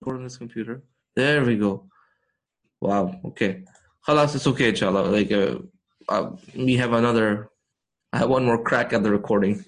on this computer. There we go. Wow. Okay. Khalas, it's okay, inshallah. We have I have one more crack at the recording.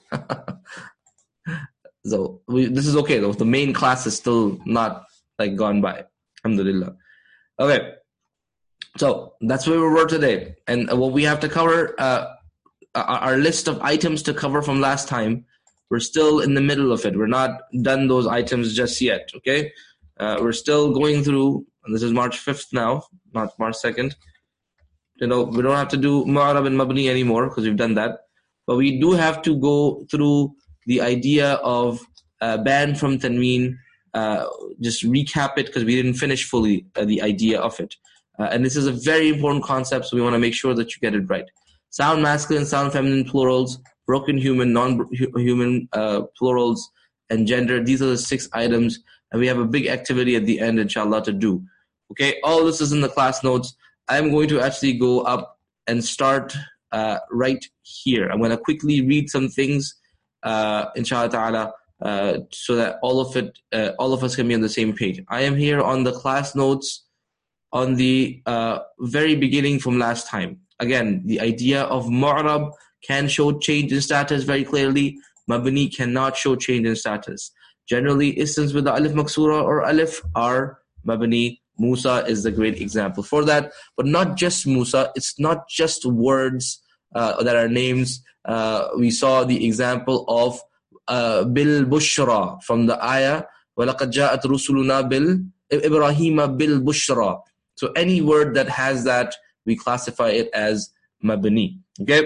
So this is okay though. The main class is still not gone by. Alhamdulillah. Okay. So that's where we were today. And what we have to cover, our list of items to cover from last time, we're still in the middle of it. We're not done those items just yet, okay? We're still going through, and this is March 5th now, not March 2nd. We don't have to do Mu'arab and Mabni anymore because we've done that. But we do have to go through the idea of ban from Tanween, just recap it because we didn't finish fully the idea of it. And this is a very important concept, so we want to make sure that you get it right. Sound masculine, sound feminine plurals, broken human, non-human plurals, and gender. These are the 6 items, and we have a big activity at the end, inshallah, to do. Okay, all this is in the class notes. I'm going to actually go up and start right here. I'm going to quickly read some things, inshallah ta'ala, so that all of us can be on the same page. I am here on the class notes on the very beginning from last time. Again, the idea of Mu'arab can show change in status very clearly. Mabni cannot show change in status. Generally, isms with the alif maksura or alif are Mabni. Musa is the great example for that. But not just Musa. It's not just words that are names. We saw the example of Bil Bushra from the ayah. وَلَقَدْ جَاءَتْ رُسُلُنَا بِالْإِبْرَاهِيمَ بِالْبُشْرَى. So any word that has that, we classify it as Mabni. Okay?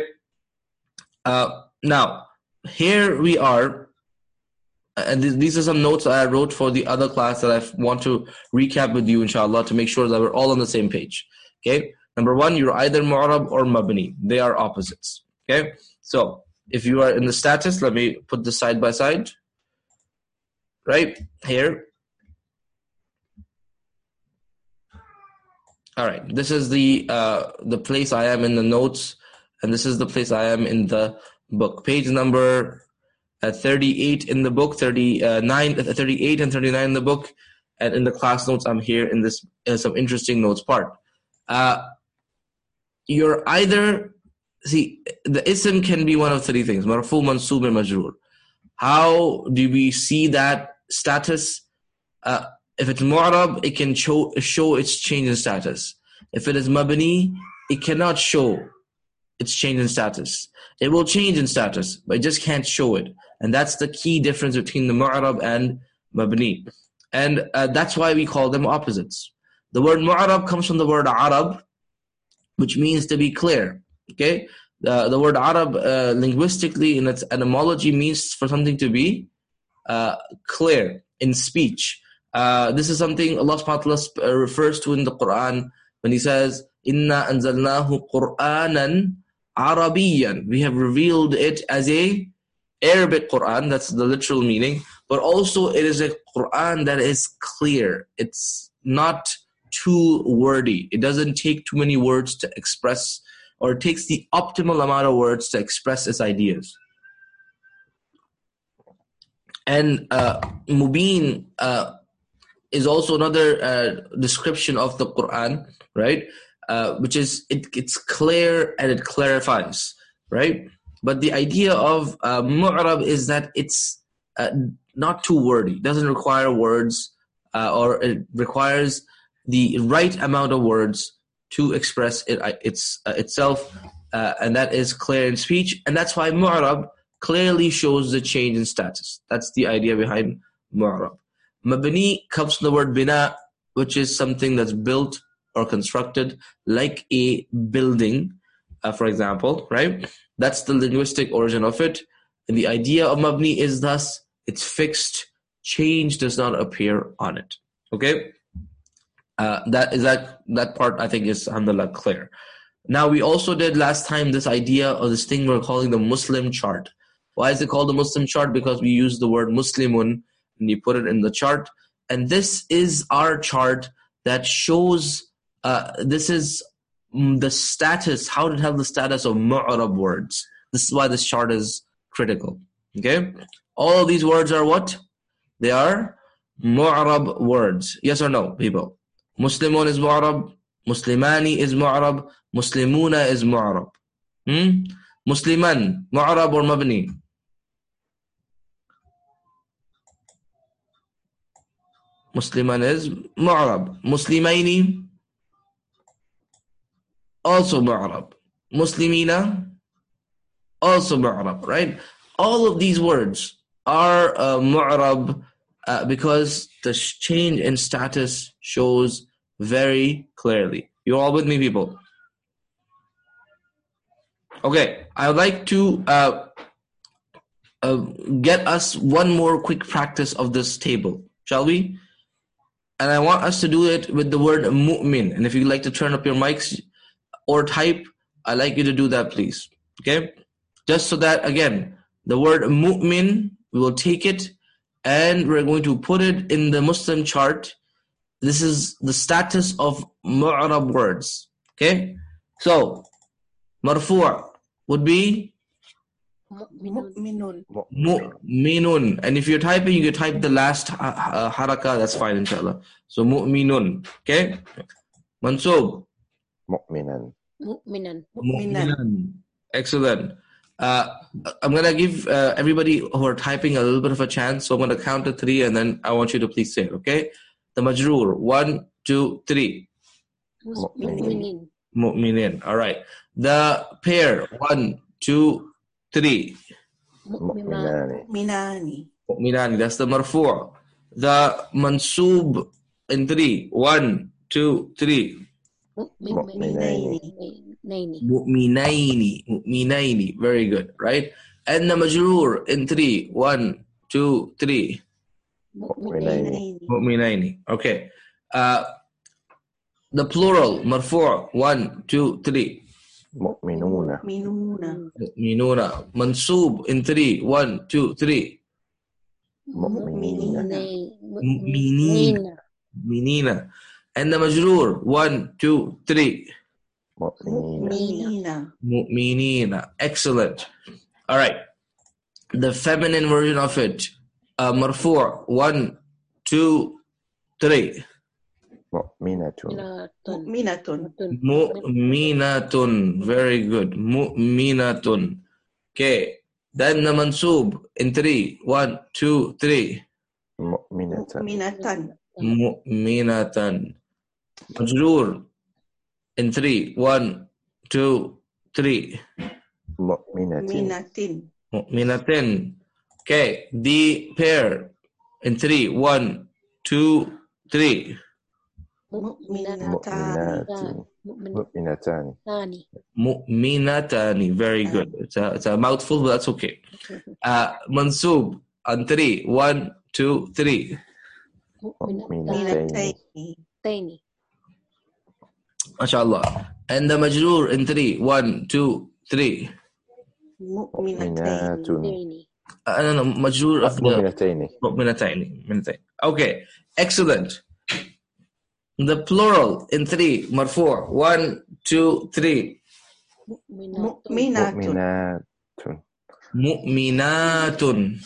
Now, here we are. And these are some notes I wrote for the other class that I want to recap with you, inshallah, to make sure that we're all on the same page. Okay? Number 1, you're either Mu'arab or Mabni. They are opposites. Okay? So, if you are in the status, let me put this side by side. Right? Here. All right. This is the place I am in the notes, and this is the place I am in the book. Page number 38 in the book, 38 and 39 in the book, and in the class notes, I'm here in this some interesting notes part. You're either, see, the ism can be one of 3 things: marfu, mansub, and majroor. How do we see that status? If it's Mu'arab, it can show its change in status. If it is Mabni, it cannot show its change in status. It will change in status, but it just can't show it. And that's the key difference between the Mu'arab and Mabni. And that's why we call them opposites. The word Mu'arab comes from the word Arab, which means to be clear. Okay? The word Arab, linguistically, in its etymology, means for something to be clear in speech. This is something Allah subhanahu wa ta'ala refers to in the Quran when He says, Inna anzalnahu Qur'anan Arabiyan. We have revealed it as a Arabic Quran, that's the literal meaning, but also it is a Quran that is clear. It's not too wordy. It doesn't take too many words to express, or it takes the optimal amount of words to express its ideas. And Mubin is also another description of the Quran, right? Which is, it's clear and it clarifies, right? But the idea of Mu'arab is that it's not too wordy. It doesn't require words, or it requires the right amount of words to express itself, and that is clear in speech. And that's why Mu'arab clearly shows the change in status. That's the idea behind Mu'arab. Mabni comes from the word bina, which is something that's built or constructed, like a building, for example, right? That's the linguistic origin of it. And the idea of Mabni is thus, it's fixed, change does not appear on it. Okay? That part, I think, is alhamdulillah clear. Now, we also did last time this idea of this thing we're calling the Muslim chart. Why is it called the Muslim chart? Because we use the word Muslimun and you put it in the chart. And this is our chart that shows, this is the status, how to have the status of Mu'arab words. This is why this chart is critical. Okay? All of these words are what? They are mu'rab words? Yes or no, people? Muslimun is mu'rab. Muslimani is mu'rab. Muslimuna is mu'rab. Musliman, mu'rab or mabni? Musliman is mu'rab. Muslimaini, also mu'rab. Muslimina, also mu'rab, right? All of these words are mu'rab because the change in status shows very clearly. You all with me, people? Okay, I would like to get us one more quick practice of this table, shall we? And I want us to do it with the word mu'min. And if you'd like to turn up your mics or type, I'd like you to do that, please. Okay? Just so that, again, the word mu'min, we will take it and we're going to put it in the Muslim chart. This is the status of mu'rab words. Okay? So, marfu' would be Mu'minun. mu'minun. And if you're typing, you can type the last haraka. That's fine, inshallah. So, mu'minun. Okay? Mansub. Mu'minan. Mu'minan. Excellent. I'm going to give everybody who are typing a little bit of a chance. So I'm going to count to 3 and then I want you to please say it, okay? The majroor. 1, 2, 3. Mu'minin. Mu'minin. All right. The pair. 1, 2, 3. Mu'minani. Minani. Mu'minani. That's the marfu'. The mansub in 3. 1, 2, 3. Mu'minaini. Mu'minaini. Very good, right? And the majroor in 3. 1, 2, 3. Mu'minaini. Mu'minaini. Okay. The plural, marfu'. 1, 2, 3. Mu'minuna. Minuna. Mu'minuna. Mansub in 3. 1, 2, 3. Mu'minina. Mu'minina. Mu'minina. And the majroor, 1, 2, 3. Mu'minina. Mu'minina. Excellent. All right. The feminine version of it, marfu'. 1, 2, 3. Mu'minatun. Mu'minatun. Mu'minatun. Very good. Mu'minatun. Okay. Then the mansub in 3. 1, 2, 3. Mu'minatan. Mu'minatan. Mu'minatan. Majroor in 3. 1, 2, 3. Mu'minatin. Mu'minatin. Mu'minatin. Okay. The pair in 3. 1, 2, 3. Mu'minatan. Mu'minatani. Mu'minatani. Very good. It's a mouthful, but that's okay. Mansub on 3. 1, 2, 3. Mu'minataini. MashaAllah. And the majroor in 3. 1, 2, 3. Mu'minataini. No, majroor of the Mu'minataini. Mu'minataini. Okay. Excellent. The plural in 3. Marfu'. 1, 2, 3. Mu'minatun. Mu'minatun.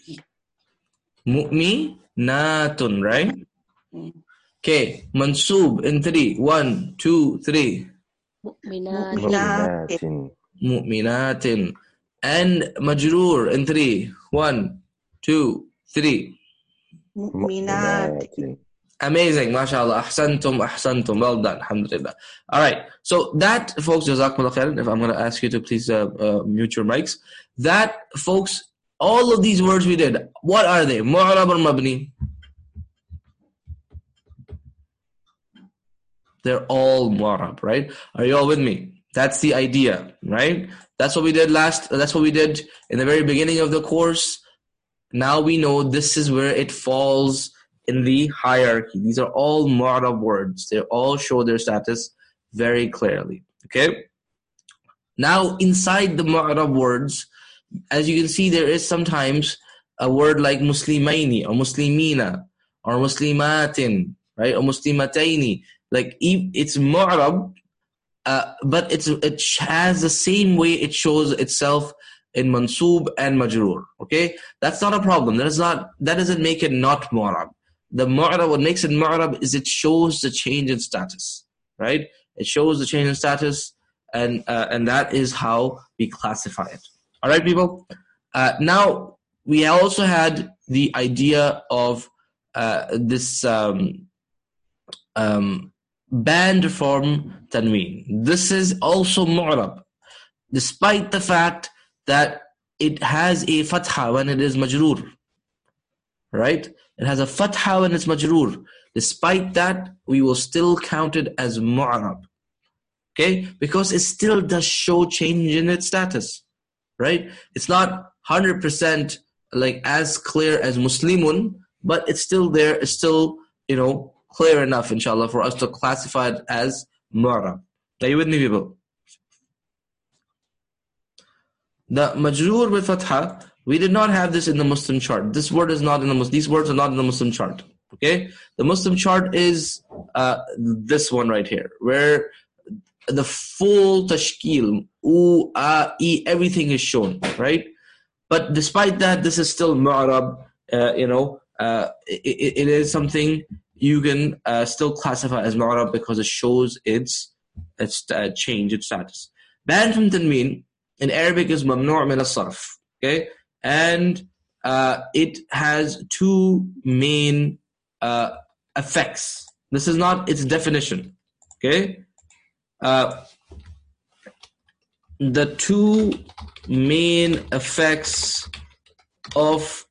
Mu'minatun, right? Okay, mansub in 3. 1, 2, 3. Mu'minatin. Mu'minatin. And majroor in 3. 1, 2, 3. Mu'minatin. Amazing, mashallah. Ahsantum. Well done, alhamdulillah. All right, so that, folks, jazakumullah khairan. If I'm going to ask you to please mute your mics. That, folks, all of these words we did, what are they? Mu'rab or mabni? They're all mu'rab, right? Are you all with me? That's the idea, right? That's what we did that's what we did in the very beginning of the course. Now we know this is where it falls in the hierarchy. These are all mu'rab words. They all show their status very clearly, okay? Now, inside the mu'rab words, as you can see, there is sometimes a word like muslimaini or muslimina or muslimatin, right? Or muslimataini. Like, it's mu'rab, but it has the same way it shows itself in mansub and majroor, okay? That's not a problem. That doesn't make it not mu'rab. the mu'rab, what makes it mu'rab is it shows the change in status, right? It shows the change in status, and that is how we classify it. All right, people? Now, we also had the idea of this banned form tanween. This is also mu'rab, despite the fact that it has a fatha when it is majroor, right? It has a fatha when it's majroor. Despite that, we will still count it as mu'rab, okay? Because it still does show change in its status, right? It's not 100% like as clear as muslimun, but it's still there. It's still, clear enough, inshallah, for us to classify it as mu'rab. Are you with me, people? The majroor with fatha, we did not have this in the Muslim chart. This word is not in the these words are not in the Muslim chart. Okay? The Muslim chart is this one right here, where the full tashkil, u, a, e, everything is shown, right? But despite that, this is still mu'rab. It is something you can still classify as mu'rab because it shows its change, its status. Banned from tanween in Arabic is mamnu' min as-sarf, okay? And it has two main effects. This is not its definition, okay? The two main effects of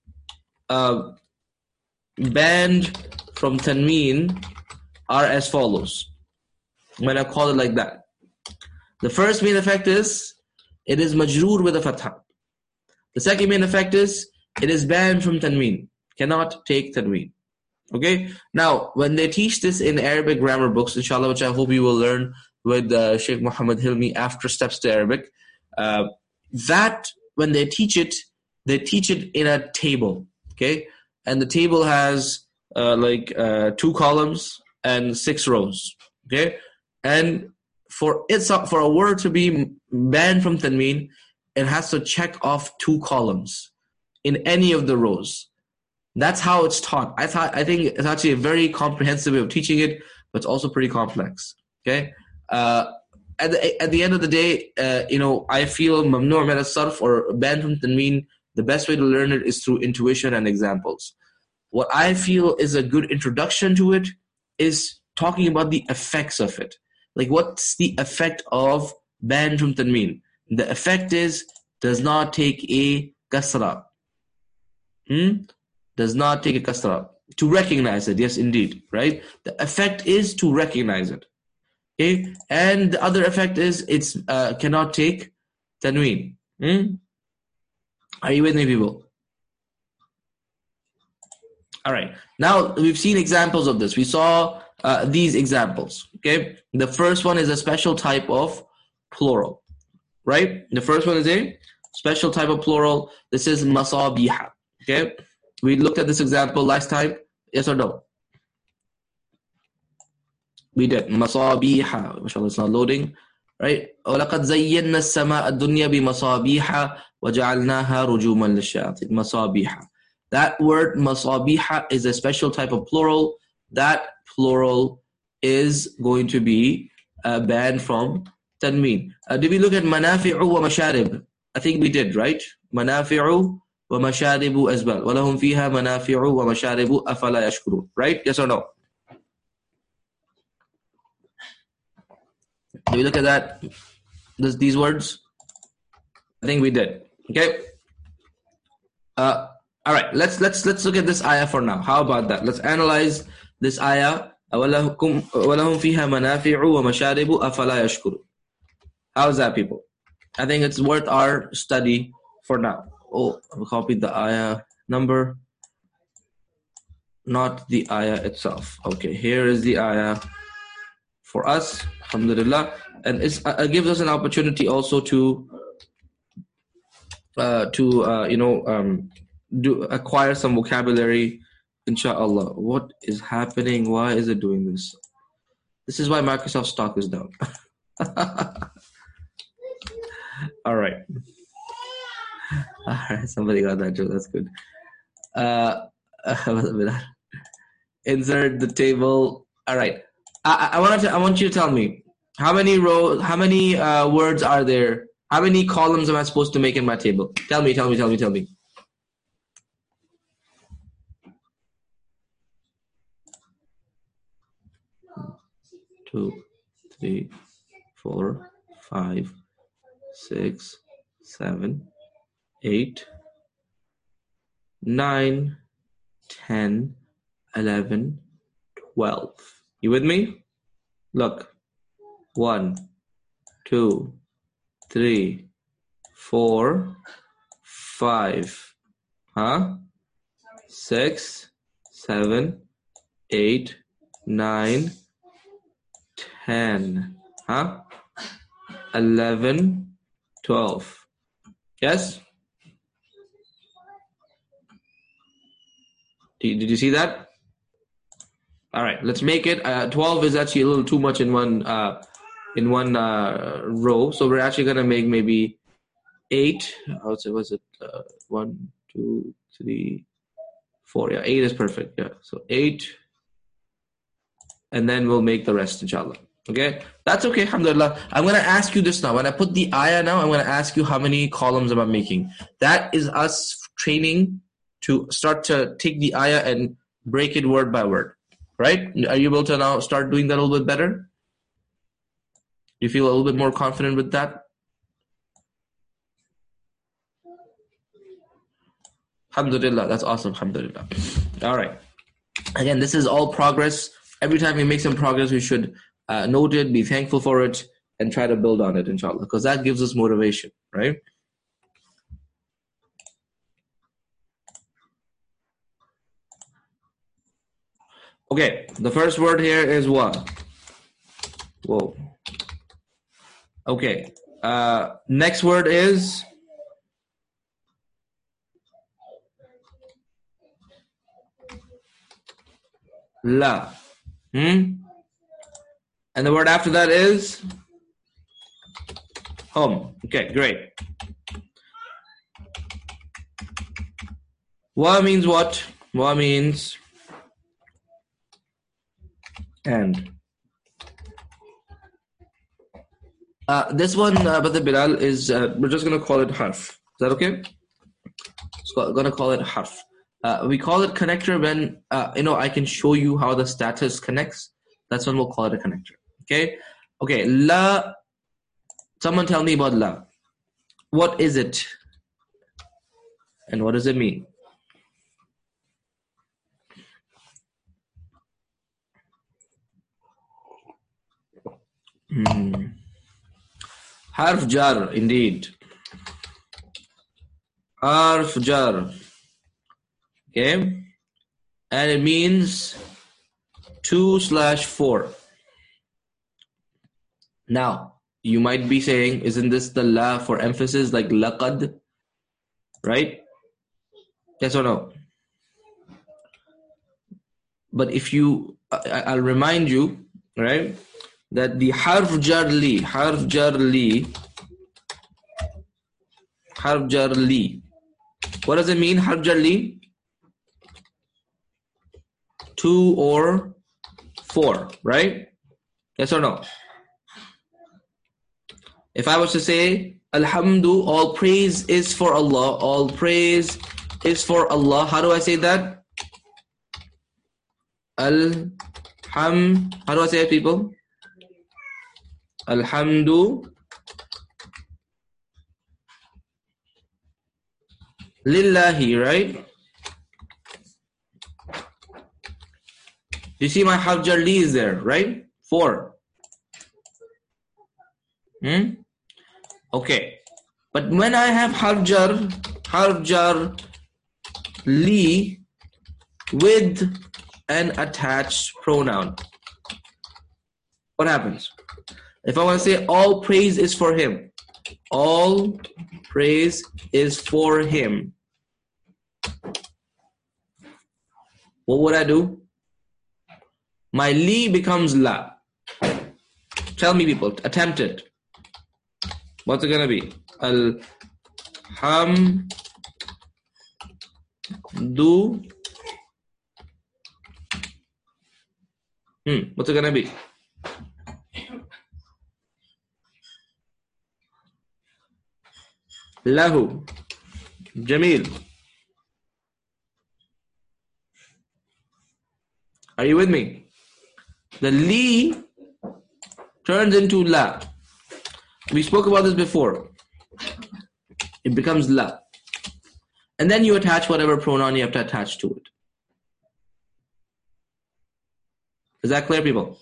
banned from tanween are as follows. I'm going to call it like that. The first main effect is it is majroor with a fatha. The second main effect is it is banned from tanween. Cannot take tanween. Okay? Now, when they teach this in Arabic grammar books, inshallah, which I hope you will learn with Sheikh Muhammad Hilmi after Steps to Arabic, that when they teach it in a table. Okay? And the table has 2 columns and 6 rows. Okay? And for a word to be banned from tanween, it has to check off 2 columns in any of the rows. That's how it's taught. I think it's actually a very comprehensive way of teaching it, but it's also pretty complex. Okay? At the end of the day, I feel mamnu' min as-sarf or banned from tanween, the best way to learn it is through intuition and examples. What I feel is a good introduction to it is talking about the effects of it. Like, what's the effect of banned from tanween? The effect is does not take a kasra. Does not take a kasra. To recognize it, yes, indeed, right? The effect is to recognize it. Okay? And the other effect is it's cannot take tanween. Are you with me, people? All right. Now, we've seen examples of this. We saw these examples. Okay? The first one is a special type of plural. Right? The first one is a special type of plural. This is masabiha. Okay? We looked at this example last time. Yes or no? We did. Masabiha. MashaAllah, it's not loading. Right? وَلَقَدْ زَيَّنَّا السَّمَاءَ الدُّنْيَا بِمَصَابِيحَ وَجَعَلْنَاهَا رُجُومًا لِلشَّيَاطِينِ. Masabiha. That word masabiha is a special type of plural. That plural is going to be banned from tanween. Did we look at manafi'u wa masharib? I think we did, right? Manafi'u wa masharibu as well. وَلَهُمْ فِيهَا مَنَافِعُ وَمَشَارِبُ أَفَلَا يَشْكُرُونَ. Right? Yes or no? Did we look at that? These words? I think we did. Okay? All right, let's look at this ayah for now. How about that? Let's analyze this ayah. وَلَهُمْ فِيهَا مَنَافِعُ وَمَشَارِبُ أَفَلَا يَشْكُرُونَ. How is that, people? I think it's worth our study for now. Oh, I copied the ayah number, not the ayah itself. Okay, here is the ayah for us, alhamdulillah. And it gives us an opportunity also to acquire some vocabulary, inshallah. What is happening? Why is it doing this? This is why Microsoft stock is down. All right. Somebody got that joke. That's good. Insert the table. All right. I want you to tell me how many words are there? How many columns am I supposed to make in my table? Tell me. 2, 3, 4, 5, 6, 7, 8, 9, 10, 11, 12. You with me? Look. 1, 2, 3, 4, 5, 6, 7, 8, 9, 10, 11, 12. Yes? Did you see that? All right, let's make it. 12 is actually a little too much in one row. So we're actually gonna make maybe 8. Was it 1, 2, 3, 4? Yeah, 8 is perfect. Yeah, so 8, and then we'll make the rest, inshallah. Okay, that's okay. Alhamdulillah. I'm gonna ask you this now. When I put the ayah now, I'm gonna ask you how many columns am I making. That is us training to start to take the ayah and break it word by word. Right? Are you able to now start doing that a little bit better? You feel a little bit more confident with that? Alhamdulillah, that's awesome. Alhamdulillah. All right. Again, this is all progress. Every time we make some progress, we should note it, be thankful for it, and try to build on it, inshallah, because that gives us motivation, right? Okay, the first word here is what? Whoa. Okay, next word is la. And the word after that is hum. Okay, great. Wa means what? Wa means and. This one, Brother Bilal, is we're just going to call it harf. Is that okay? Going to call it harf. We call it connector when I can show you how the status connects. That's when we'll call it a connector. Okay. La. Someone tell me about la. What is it? And what does it mean? Harf jar, indeed. Harf jar. Okay. And it means 2/4. Now, you might be saying, isn't this the la for emphasis, like laqad? Right? Yes or no? But if you, I'll remind you, right, that the harf jar li, what does it mean, harf jar li? 2 or 4, right? Yes or no? If I was to say, Alhamdu, all praise is for Allah, all praise is for Allah, how do I say that? How do I say it, people? Alhamdu lillahi, right? You see my harf jar li is there, right? 4. Okay. But when I have harf jar li with an attached pronoun, what happens? If I want to say all praise is for him, all praise is for him, what would I do? My li becomes la. Tell me, people, attempt it. What's it gonna be? Alhamdu What's it gonna be? Lahu. Jamil. Are you with me? The li turns into la. We spoke about this before. It becomes la. And then you attach whatever pronoun you have to attach to it. Is that clear, people?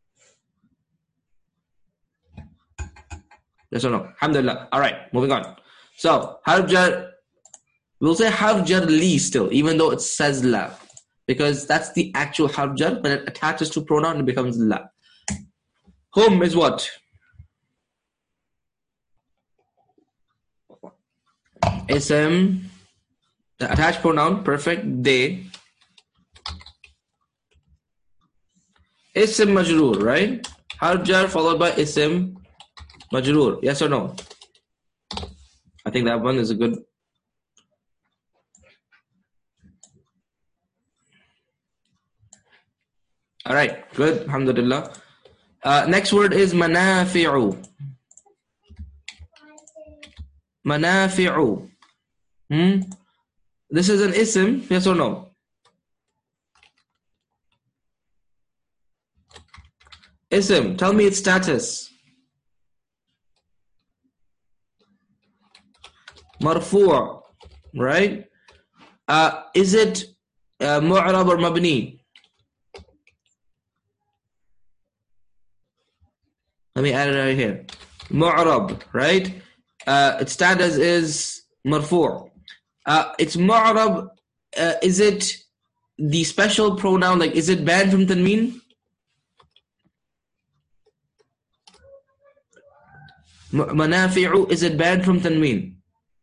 Yes or no? Alhamdulillah. All right, moving on. So, harf jar, we'll say harf jar li still, even though it says la. Because that's the actual harf jar. When it attaches to pronoun, it becomes la. Hum is what? Ism, the attached pronoun, perfect, they. Ism majroor, right? Harf jar followed by ism majroor. Yes or no? I think that one is a good. All right, good. Alhamdulillah. Next word is manafi'u. Manafi'u. This is an ism, yes or no? Ism, tell me its status. Marfu', right? Is it mu'rab or mabni? Let me add it right here. Mu'rab, right? Its status is marfu'. It's mu'rab. Is it the special pronoun? Like, is it banned from tanween? Manafi'u, is it banned from tanween?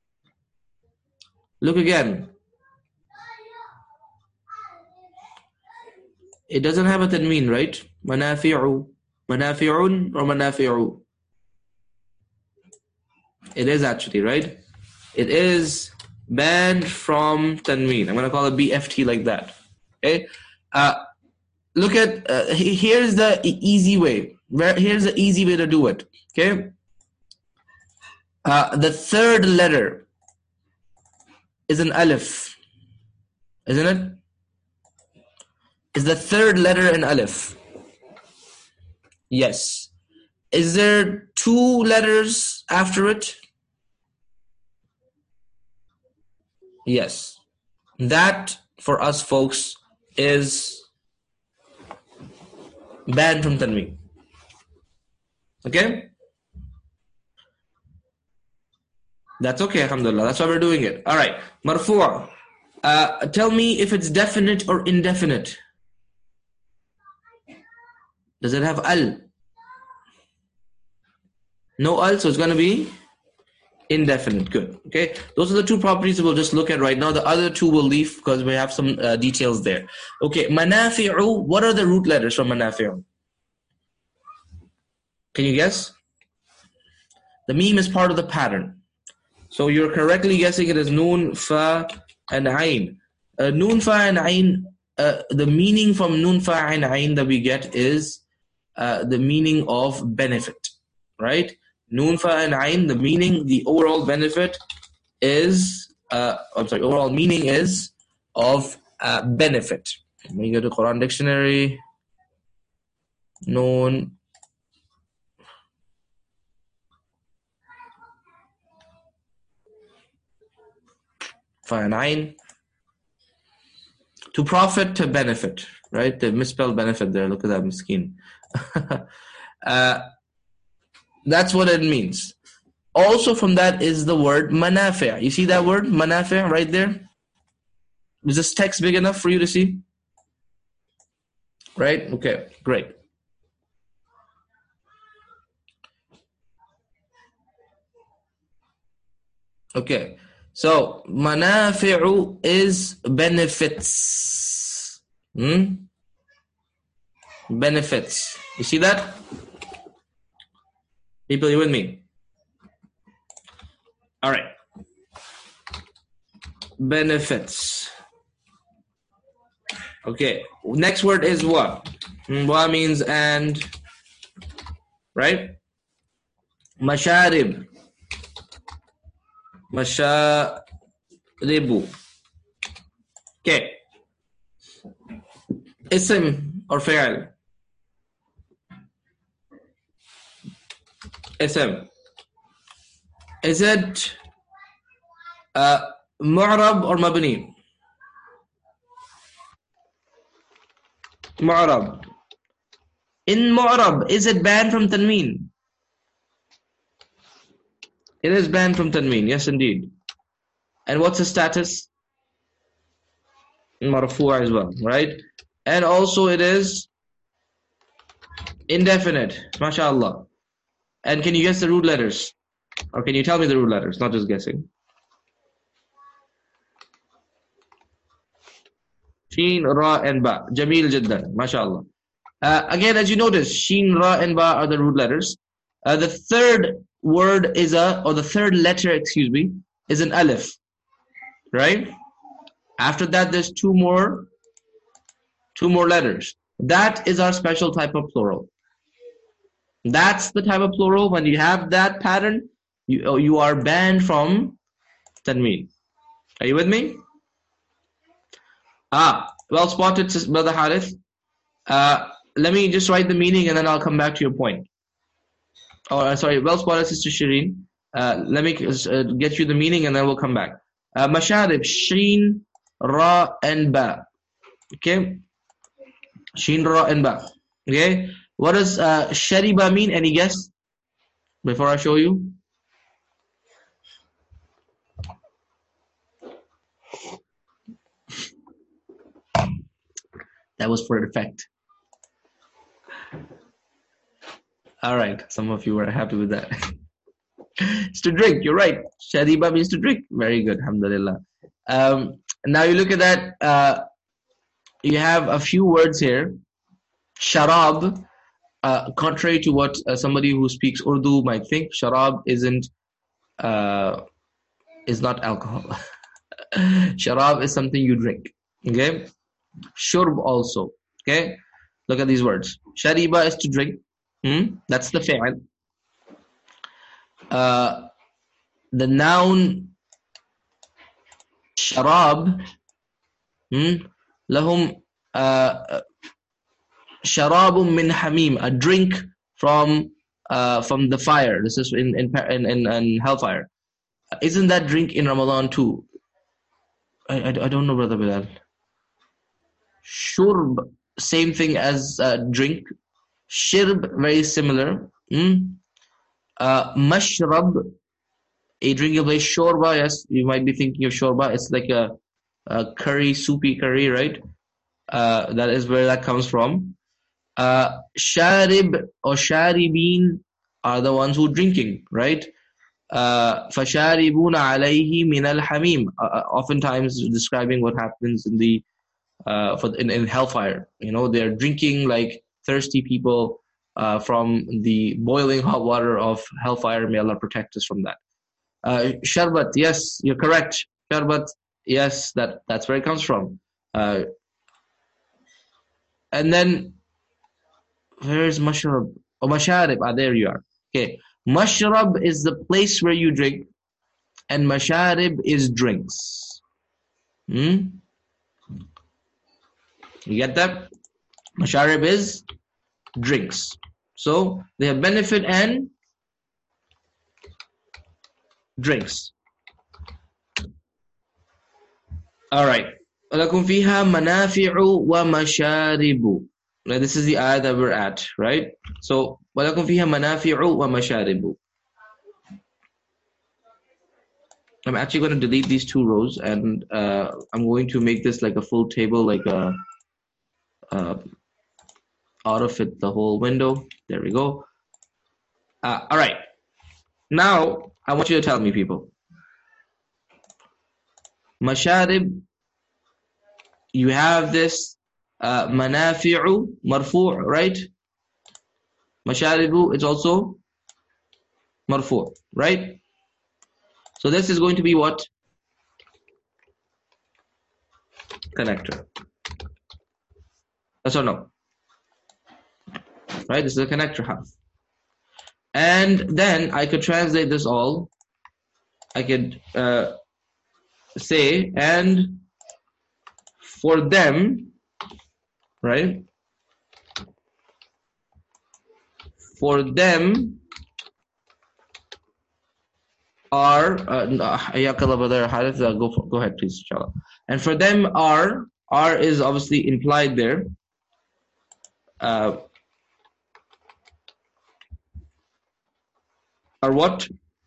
Look again. It doesn't have a tanween, right? Manafi'u. Manafi'un or manafi'u? It is actually, right? It is banned from tanween. I'm going to call it BFT like that. Okay? Look at, here's the easy way. Here's the easy way to do it. Okay? The third letter is an alif. Isn't it? Is the third letter an alif? Yes. Is there two letters after it? Yes. That, for us folks, is banned from tanween. Okay? That's okay, alhamdulillah. That's why we're doing it. All right. Marfu'. Tell me if it's definite or indefinite. Does it have al? No al, so it's going to be indefinite. Good. Okay. Those are the two properties we'll just look at right now. The other two we'll leave because we have some details there. Okay. Manafi'u. What are the root letters from manafi'u? Can you guess? The meme is part of the pattern. So you're correctly guessing it is noon, fa, and ayn. Noon, fa, and ayn, the meaning from noon, fa, and ayn that we get is the meaning of benefit, right? Noon, fa, and ayn, the meaning, the overall benefit is, overall meaning is of benefit. Let me go to Quran Dictionary. Noon, fa, and ayn. To profit, to benefit, right? They misspelled benefit there. Look at that miskin. That's what it means. Also from that is the word manafi'. You see that word manafi' right there? Is this text big enough for you to see? Right? Okay, great. Okay, so manafi'u is benefits. Benefits. You see that? People, you with me? All right. Benefits. Okay. Next word is wa. Wa means and, right? Masharib. Masharibu. Okay. Ism or fi'al. Ism. Is it mu'rab or mabni? Mu'rab. In mu'rab, is it banned from tanween? It is banned from tanween, yes indeed. And what's the status? Marfu' as well, right? And also it is indefinite, mashallah. And can you guess the root letters? Or can you tell me the root letters, not just guessing? Sheen, Ra, and Ba. Jameel Jiddan, mashallah. Again, as you notice, Sheen, Ra, and Ba are the root letters. The third word is the third letter, excuse me, is an alif, right? After that, there's two more letters. That is our special type of plural. That's the type of plural. When you have that pattern, you are banned from tanween. Are you with me? Well spotted, Brother Harith. Let me just write the meaning and then I'll come back to your point. Sorry, well spotted, Sister Shireen. Let me get you the meaning and then we'll come back. Masharib, Sheen, Ra, and Ba. Okay? Sheen, Ra, and Ba. Okay? What does Shariba mean? Any guess? Before I show you. That was for effect. Alright, some of you were happy with that. It's to drink, you're right. Shariba means to drink. Very good, alhamdulillah. Now you look at that, you have a few words here. Sharab, contrary to what somebody who speaks Urdu might think, sharab is not alcohol. Sharab is something you drink. Okay? Shurb also. Okay? Look at these words. Shariba is to drink. That's the fi'al. The noun sharab, lahum sharabun min hamim, a drink from the fire. This is in hellfire. Isn't that drink in Ramadan too? I don't know, Brother Bilal. Shurb, same thing as drink. Shirb, very similar. Mashrab, a drinking place. Shorba, yes, you might be thinking of shorba. It's like a curry, soupy curry, right? That is where that comes from. Sharib or sharibin are the ones who are drinking, right? فَشَارِبُونَ عَلَيْهِ مِنَ الْحَمِيمِ, oftentimes describing what happens in the in hellfire. You know, they're drinking like thirsty people from the boiling hot water of hellfire. May Allah protect us from that. Sharbat, yes, you're correct. Sharbat, yes, that's where it comes from. And then where's mashrab? Oh, masharib. There you are. Okay. Mashrab is the place where you drink, and masharib is drinks. You get that? Masharib is drinks. So they have benefit and drinks. Alright. وَلَكُمْ فِيهَا مَنَافِعُ وَمَشَارِبُ. Now this is the ayah that we're at, right? So وَلَكُمْ فِيهَا مَنَافِعُ وَمَشَارِبُ. I'm actually going to delete these two rows and I'm going to make this like a full table, like a auto-fit the whole window. There we go. Alright. Now I want you to tell me, people. Masharib, you have this manafi'u marfu', right? Masharibu is also marfu', right? So this is going to be what? Connector. Yes or no? Right? This is a connector harf. And then I could translate this all. I could say, and for them, right? For them are go ahead, please, inshallah. And for them are is obviously implied there. Are what?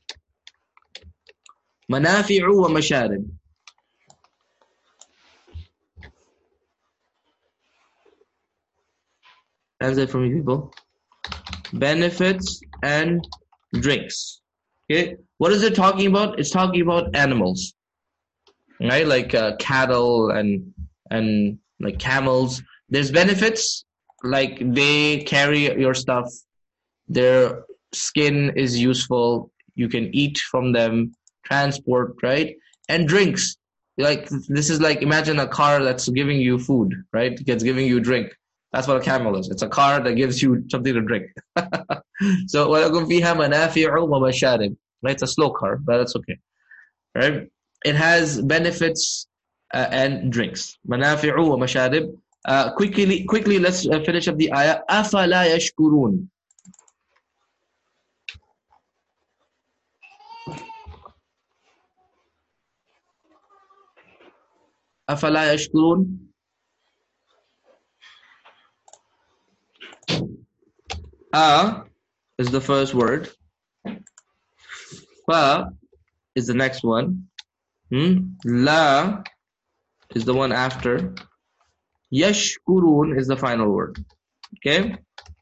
Manafi'u wa masharib. Translate for me, people. Benefits and drinks. Okay, what is it talking about? It's talking about animals, right? Like cattle and like camels. There's benefits, like they carry your stuff. Their skin is useful. You can eat from them. Transport, right? And drinks. Like this is like, imagine a car that's giving you food, right? It's giving you drink. That's what a camel is. It's a car that gives you something to drink. So وَلَكُمْ فِيهَا مَنَافِعُ وَمَشَارِبُ. Right? It's a slow car, but that's okay. Right? It has benefits and drinks. مَنَافِعُ وَمَشَارِبُ. Quickly, let's finish up the ayah. أَفَلَا يَشْكُرُونَ. أَفَلَا يَشْكُرُونَ. Is the first word. Fa is the next one. La is the one after. Yashkurun is the final word. Okay?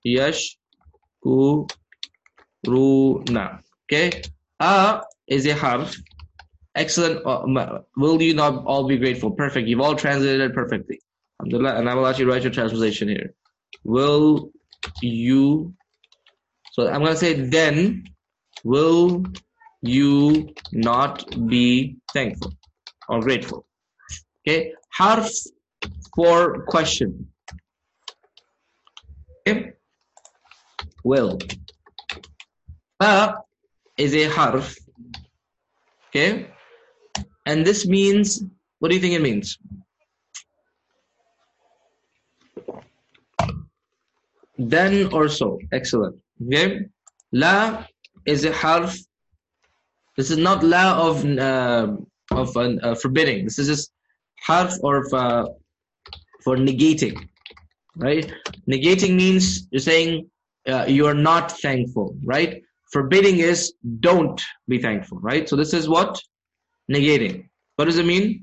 Yashkuruna. Okay? A is a harf. Excellent. Will you not all be grateful? Perfect. You've all translated it perfectly. Alhamdulillah. And I will actually write your translation here. Will you... So I'm going to say, then will you not be thankful or grateful? Okay? Harf for question. Okay? Will. Fa is a harf. Okay? And this means, what do you think it means? Then or so. Excellent. Okay? La is a harf. This is not la of forbidding. This is just harf or for negating. Right? Negating means you're saying you are not thankful. Right? Forbidding is don't be thankful. Right? So this is what? Negating. What does it mean?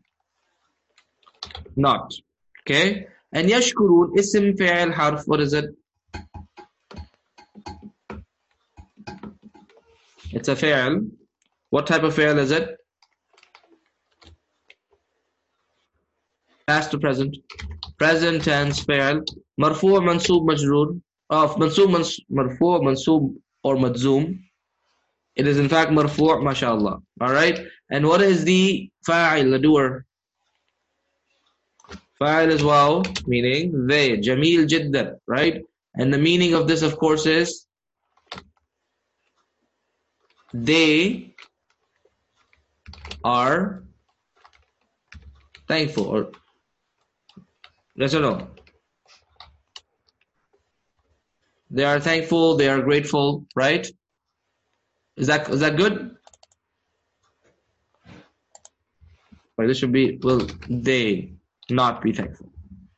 Not. Okay? And yashkurun, ism fi'al harf. What is it? It's a fi'al. What type of fi'al is it? Past to present. Present tense fi'al. Marfu' mansoob majroor. Mansoob marfu' mansoob or majzoom. It is in fact marfu', mashallah. Alright? And what is the fa'il, the doer? Fa'il is waw, meaning they. Jameel jiddan. Right? And the meaning of this, of course, is they are thankful, or yes or no? They are thankful, they are grateful, right? Is that good? Or this should be, will they not be thankful?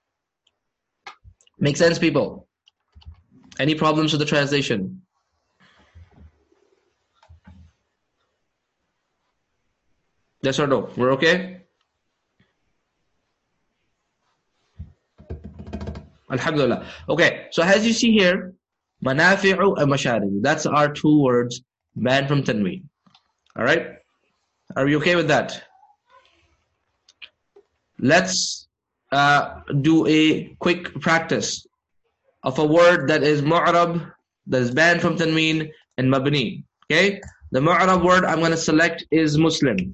Make sense, people? Any problems with the translation? Yes or no? We're okay? Alhamdulillah. Okay, so as you see here, manafi'u and masharib. That's our two words banned from tanween. Alright? Are we okay with that? Let's do a quick practice of a word that is mu'rab, that is banned from tanween, and mabni. Okay? The mu'rab word I'm going to select is Muslim.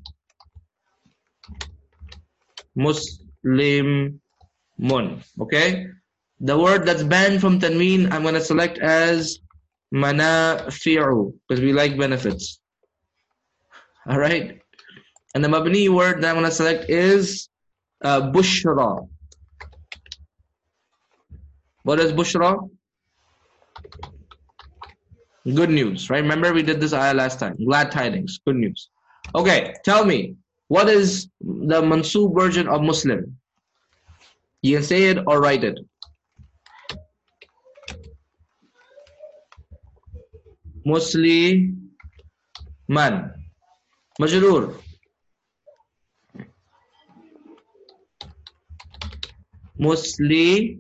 Muslimun. Okay? The word that's banned from tanween, I'm going to select as manafi'u, because we like benefits. Alright? And the mabni word that I'm going to select is bushra. What is bushra? Good news, right? Remember we did this ayah last time. Glad tidings, good news. Okay, tell me, what is the mansoob version of Muslim? You can say it or write it. Musliman. Majroor. Muslimin.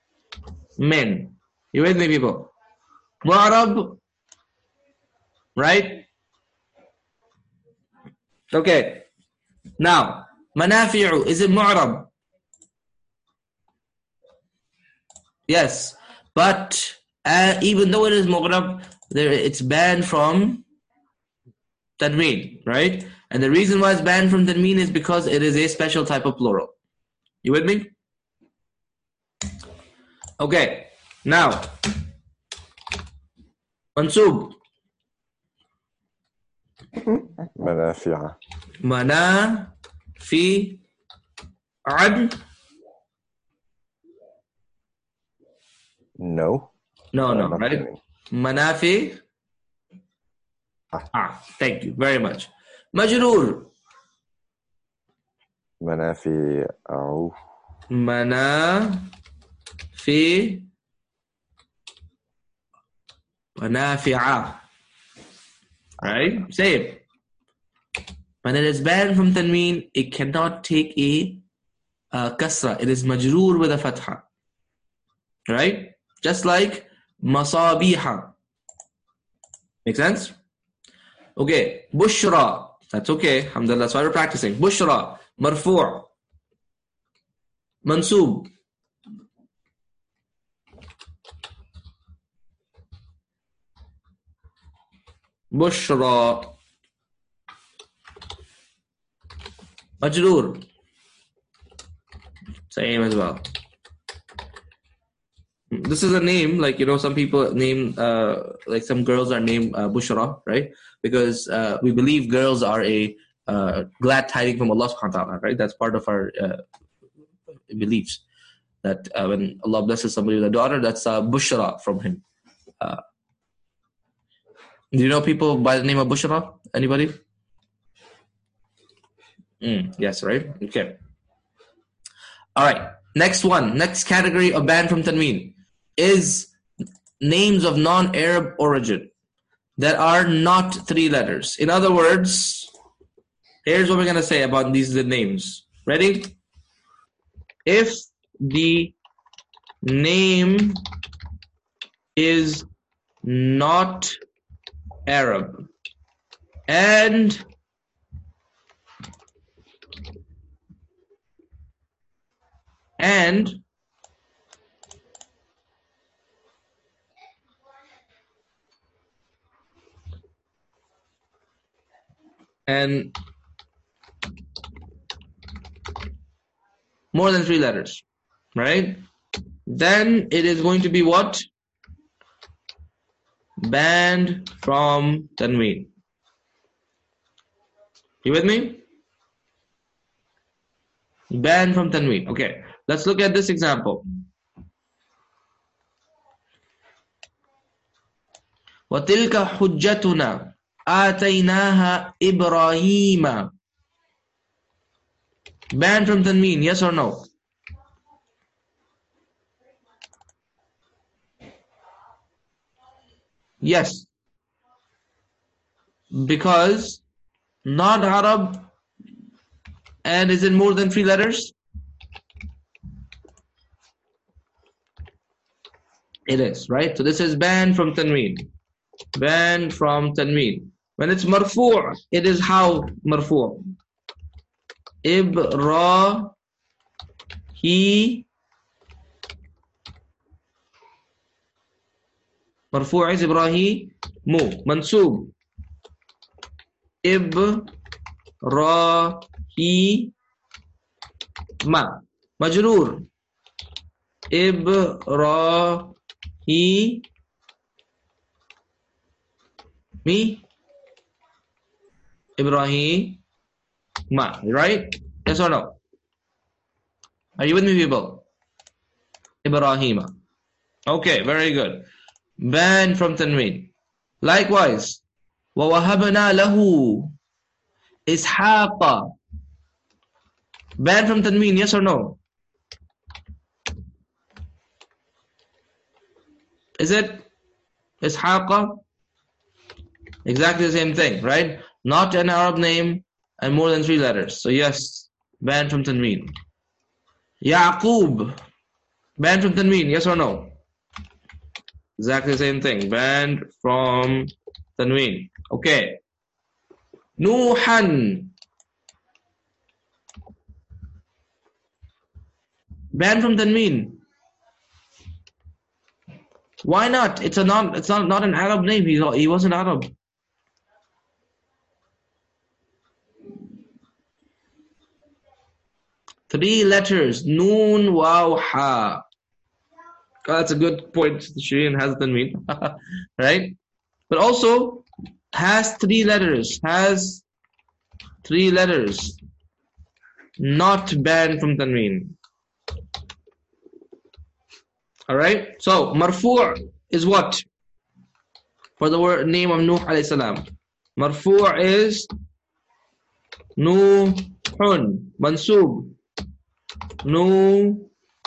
You with me, people? Mu'arab. Right? Okay. Now, manafi'u, is it mu'arab? Yes. But even though it is mu'arab, it's banned from tanween, right? And the reason why it's banned from tanween is because it is a special type of plural. You with me? Okay. Now, mansoob. منافع. Manafi'an. No. No, right? Manafi. Thank you very much. Majroor. منافع. Manafi'a. Right? Same. When it is banned from tanween, it cannot take a kasra. It is majroor with a fatha. Right? Just like masabiha. Make sense? Okay. Bushra. That's okay. Alhamdulillah. That's why we're practicing. Bushra. Marfu'. Mansoob. Bushra. Majroor. Same as well. This is a name, like, some people name, like some girls are named Bushra, right? Because we believe girls are a glad tiding from Allah subhanahu wa ta'ala, right? That's part of our beliefs. That when Allah blesses somebody with a daughter, that's Bushra from Him. Do you know people by the name of Bushra? Anybody? Yes, right? Okay. All right. Next one. Next category of banned from tanween is names of non-Arab origin that are not 3 letters. In other words, here's what we're going to say about these names. Ready? If the name is not Arab and more than 3 letters, right? Then it is going to be what? Banned from tanween. You with me? Banned from tanween. Okay, let's look at this example. وَتِلْكَ حُجَّتُنَا آتَيْنَاهَا إِبْرَاهِيمَ. Banned from tanween, yes or no? Yes. Because not Arab and is it more than 3 letters? It is, right? So this is banned from tanween. Banned from tanween. When it's marfu', it is how marfu'? Ibrahim. Marfu' is Ibrahim. Mansoob. Ibrahim. Majroor. Ibrahim. Me? Ibrahim. Right? Yes or no? Are you with me, people? Ibrahim. Okay, very good. Banned from tanween. Likewise, وَوَهَبْنَا لَهُ إِسْحَاقَ. Banned from tanween, yes or no? Is it Ishaqa? Exactly the same thing, right? Not an Arab name and more than 3 letters. So yes, banned from tanween. Yaqub, banned from tanween, yes or no? Exactly the same thing, banned from tanween. Okay. Nuhan, banned from tanween. Why not? It's not an Arab name. He wasn't Arab. Three letters. Noon, waw, ha. Oh, that's a good point. Shireen has tanween. Right? But also has 3 letters. Has 3 letters. Not banned from tanween. Alright? So, marfu' is what? For the word name of Nuh alayhi salam. Marfu' is Nuhun. Mansub. Nuhan.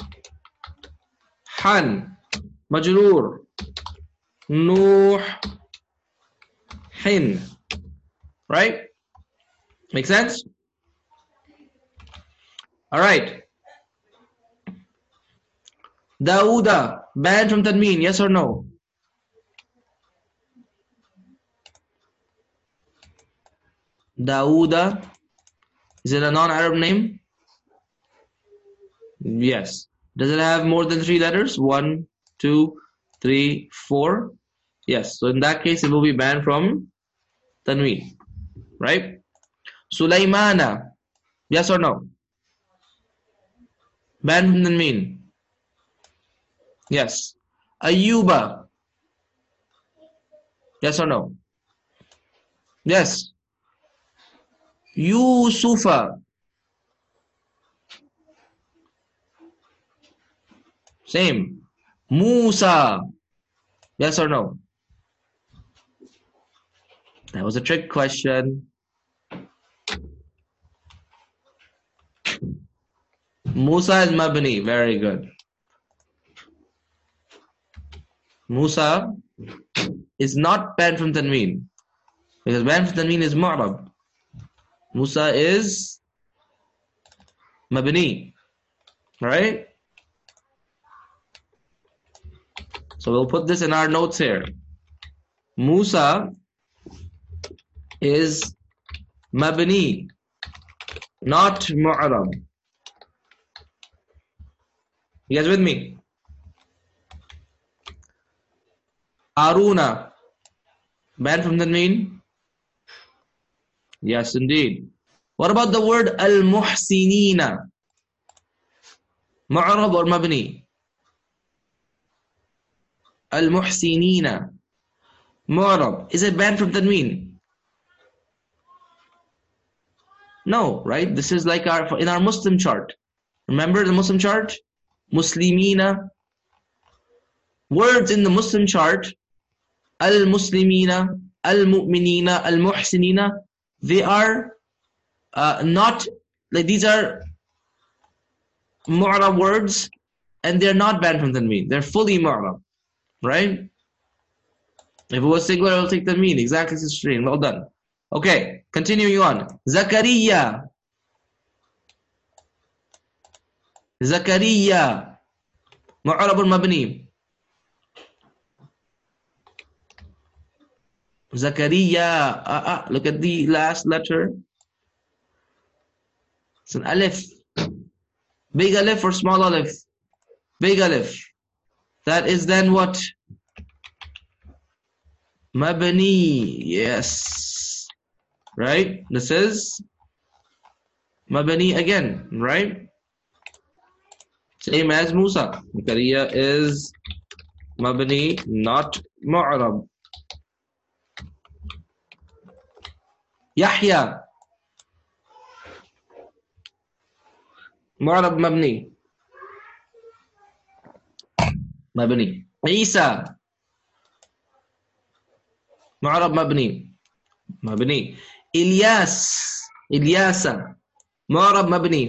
Majroor. Nuhin. Right? Make sense? Alright. Dawuda, banned from tanween, yes or no? Dawuda, is it a non-Arab name? Yes. Does it have more than 3 letters? 1, 2, 3, 4? Yes. So in that case, it will be banned from tanween. Right? Sulaymana, yes or no? Banned from tanween. Yes. Ayyuba, yes or no? Yes. Yusufa, same. Musa, yes or no? That was a trick question. Musa is mabni, very good. Musa is not banned from tanween, because banned from tanween is mu'rab. Musa is mabni, right? So we'll put this in our notes here. Musa is mabni, not mu'rab. You guys with me? Haruna, banned from tanween? Yes, indeed. What about the word al-muhsinina? Mu'rab or mabni? Al-muhsinina. Mu'rab. Is it banned from tanween? No, right? This is like in our Muslim chart. Remember the Muslim chart? Muslimina. Words in the Muslim chart, al-muslimina, al-mu'minina, al-muhsinina, they are not, like these are mu'rab words, and they're not banned from tanween. They're fully mu'rab, right? If it was singular, I'll take tanween. Exactly, Sister Shireen. Well done. Okay, continuing on. Zakariya. Zakariya. Mu'rab or mabni? Zakariya. Look at the last letter. It's an alif. Big alif or small alif? Big alif. That is then what? Mabni. Yes. Right? This is mabni again, right? Same as Musa. Zakaria is mabni, not mu'rab. Yahya, mu'rab mabni. Mabni. Isa, mu'rab mabni. Mabni. Ilyasa, mu'rab mabni.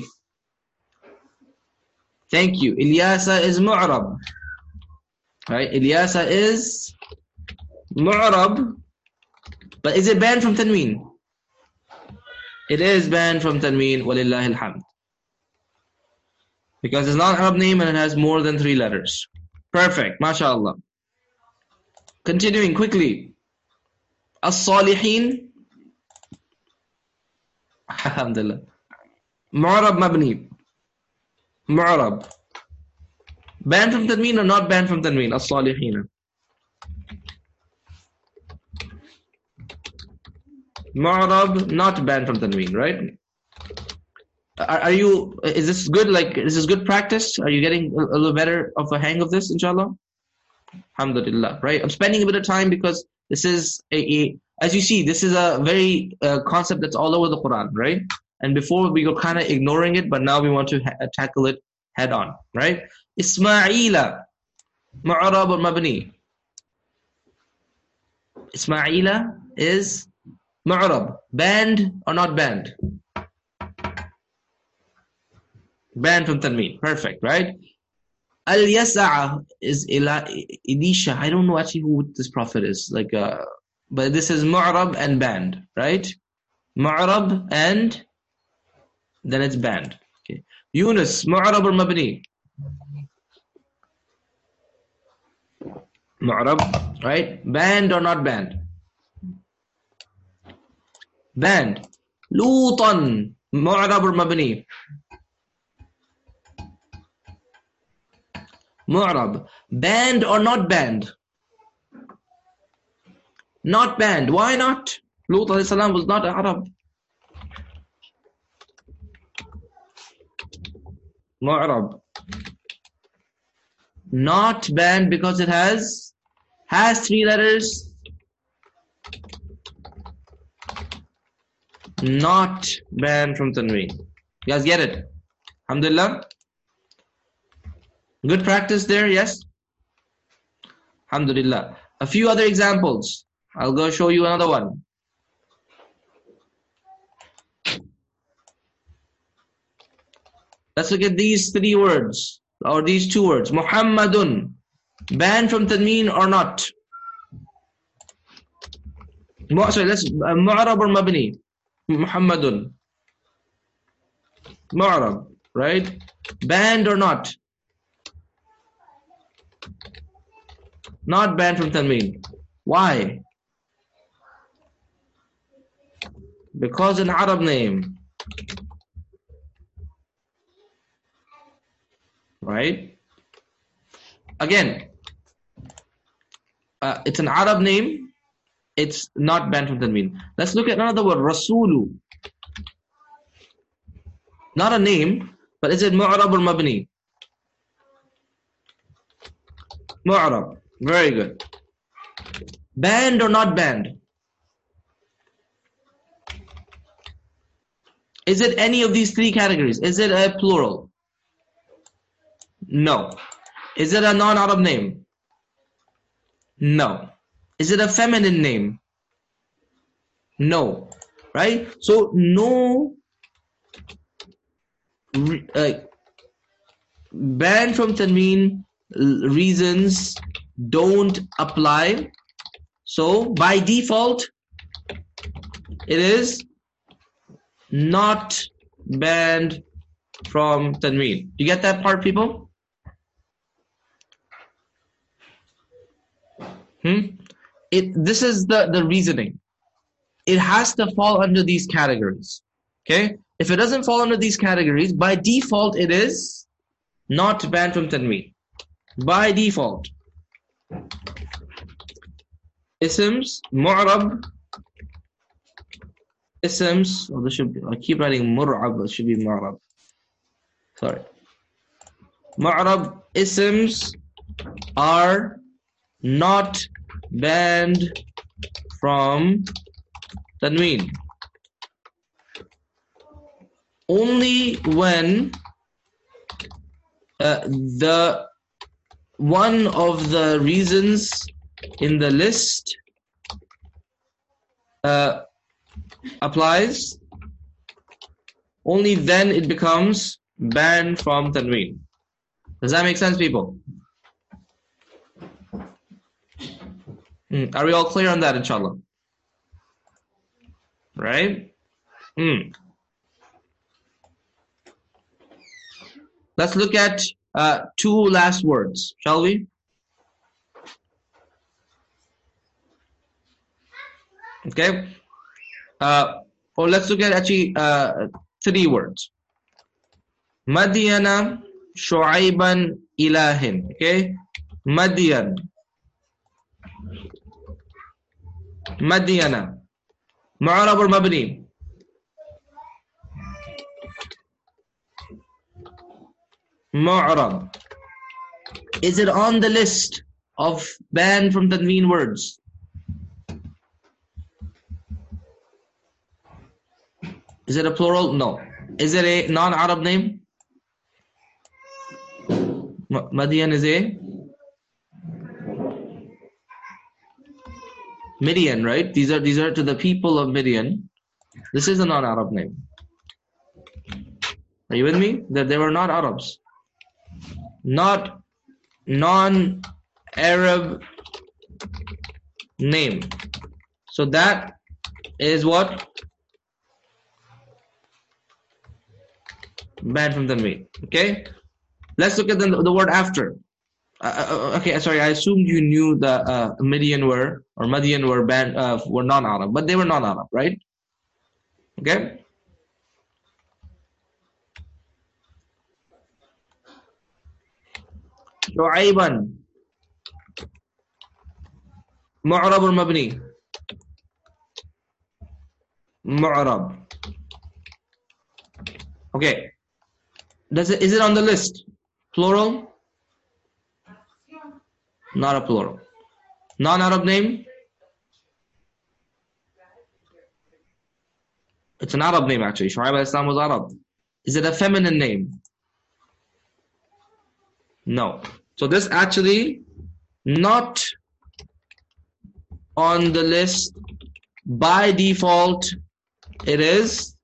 Thank you. Ilyasa is mu'rab. Right? Ilyasa is mu'rab. But is it banned from tanween? It is banned from tanween. Walillahi alhamd. Because it's not an Arab name and it has more than 3 letters. Perfect. MashaAllah. Continuing quickly. As-Salihin. Alhamdulillah. Mu'rab mabni. Mu'rab. Banned from tanween or not banned from tanween? As-Salihin. Mu'rab, not banned from tanween, right? Are you, is this good? Like, is this good practice? Are you getting a little better of a hang of this, inshallah? Alhamdulillah, right? I'm spending a bit of time because this is as you see, this is a very concept that's all over the Quran, right? And before we were kind of ignoring it, but now we want to tackle it head on, right? Ismaila, mu'rab or mabni? Ismaila is mu'rab, banned or not banned? Banned from tanween. Perfect, right? Al-Yasa'a is Elisha. I don't know actually who this prophet is. Like, but this is mu'rab and banned, right? Mu'rab and then it's banned. Okay. Yunus, mu'rab or mabni? Mu'rab, right? Banned or not banned? Banned. Lutan, mu'rab or mabni? Mu'rab. Banned or not banned? Not banned. Why not? Lut alayhi salam was not Arab. Mu'rab. Not banned because it has 3 letters. Not banned from tanween. You guys get it? Alhamdulillah. Good practice there, yes? Alhamdulillah. A few other examples. I'll go show you another one. Let's look at these 3 words, or these 2 words. Muhammadun. Banned from tanween or not? Sorry, let's mu'rab or mabni? Muhammadun. Mu'rab, right? Banned or not? Not banned from tanween. Why? Because an Arab name. Right? Again, it's an Arab name. It's not banned from tanween. Let's look at another word. Rasulu. Not a name, but is it mu'rab or mabni? Mu'rab. Very good. Banned or not banned? Is it any of these 3 categories? Is it a plural? No. Is it a non-Arab name? No. Is it a feminine name? No. Right? So no banned from tanween reasons don't apply. So by default, it is not banned from tanween. You get that part, people? This is the reasoning. It has to fall under these categories. Okay? If it doesn't fall under these categories, by default it is not banned from tanween. By default. Isms, mu'rab. Isms, this should be, I keep writing mur'ab, it should be mu'rab. Sorry. Mu'rab isms are not banned from tanween. Only when the one of the reasons in the list applies, only then it becomes banned from tanween. Does that make sense, people? Are we all clear on that, inshallah? Right? Let's look at two last words, shall we? Okay. Or let's look at actually three words. Madyana Shu'ayban ilahin. Okay. Madyan. Madyana. Mu'rab or mabni? Mu'rab. Is it on the list of banned from tanween words? Is it a plural? No. Is it a non-Arab name? Madian is a Midian, right? These are to the people of Midian. This is a non-Arab name. Are you with me? That they were not Arabs. Not non-Arab name. So that is what? Banned from the tanween. Okay? Let's look at the word after. Okay, sorry, I assumed you knew the Midian were banned, were non-Arab, but they were non-Arab, right? Okay? Shu'ayban. Mu'rab or mabni? Mu'rab. Okay. Is it on the list? Plural? Not a plural. Non-Arab name? It's an Arab name actually. Shu'ayb al-Islam was Arab. Is it a feminine name? No. So this actually not on the list. By default, it is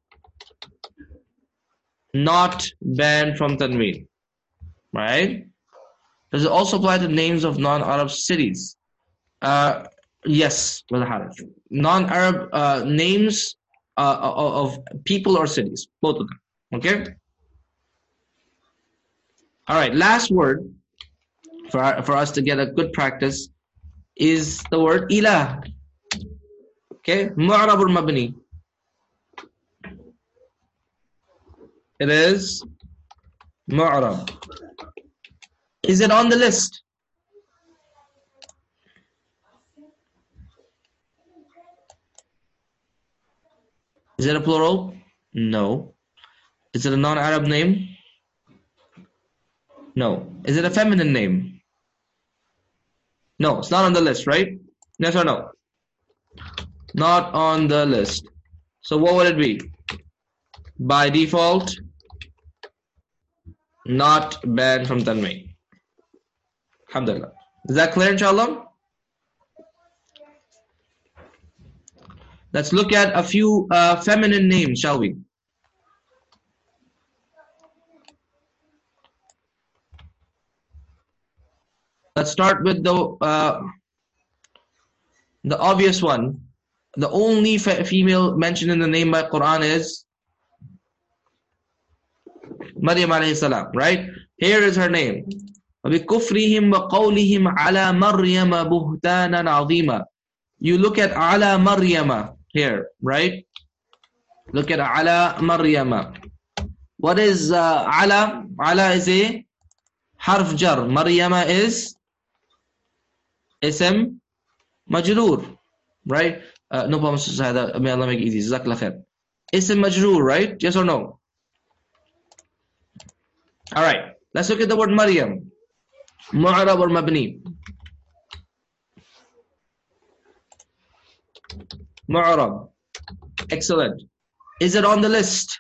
not banned from tanween. Right? Does it also apply to names of non-Arab cities? Yes, Brother Harith. Non-Arab names of people or cities, both of them. Okay? All right, last word for us to get a good practice is the word ilah. Okay? Mu'rab or mabni? It is mu'rab. Is it on the list? Is it a plural? No. Is it a non-Arab name? No. Is it a feminine name? No, it's not on the list, right? Yes or no? Not on the list. So what would it be? By default, not banned from tanween. Alhamdulillah. Is that clear, inshallah? Let's look at a few feminine names, shall we? Let's start with the obvious one. The only female mentioned in the name by Quran is Maryam alayhi salam, right? Here is her name. وَبِكُفْرِهِمْ وَقَوْلِهِمْ عَلَى مَرْيَمَ بُهْتَانًا عَظِيمًا. You look at ala Maryama here, right? Look at ala Maryama. What is ala? Ala is a harf jar. Maryama is ism majroor, right? No problem, Sister. May Allah make it easy. Jazakallah khair. Ism majroor, right? Yes or no? All right. Let's look at the word Maryam. Mu'rab or Mabni? Mu'rab. Excellent. Is it on the list?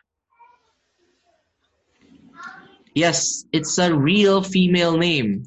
Yes, it's a real female name.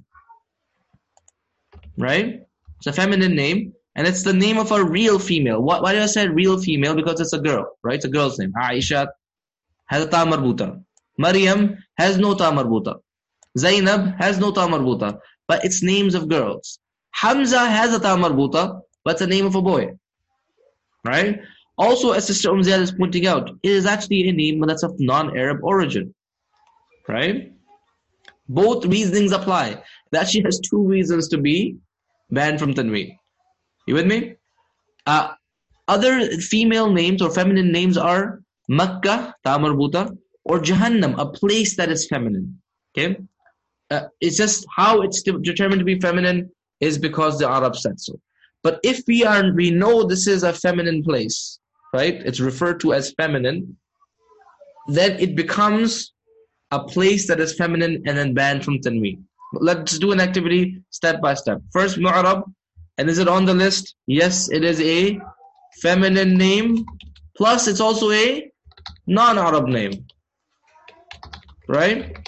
Right? It's a feminine name. And it's the name of a real female. Why do I say real female? Because it's a girl, right? It's a girl's name. Aisha has a ta marbuta. Maryam has no ta marbuta. Zainab has no ta marbuta. But it's names of girls. Hamza has a ta marbuta, but it's the name of a boy. Right? Also, as Sister Ziyad is pointing out, it is actually a name that's of non-Arab origin. Right? Both reasonings apply. That she has two reasons to be banned from Tanween. You with me? Other female names or feminine names are Makkah, ta marbuta, or Jahannam, a place that is feminine. Okay? It's just how it's determined to be feminine is because the Arabs said so. But if we know this is a feminine place, right? It's referred to as feminine, then it becomes a place that is feminine and then banned from Tanween. Let's do an activity step by step. First, Mu'rab. And is it on the list? Yes, it is a feminine name. Plus, it's also a non-Arab name. Right?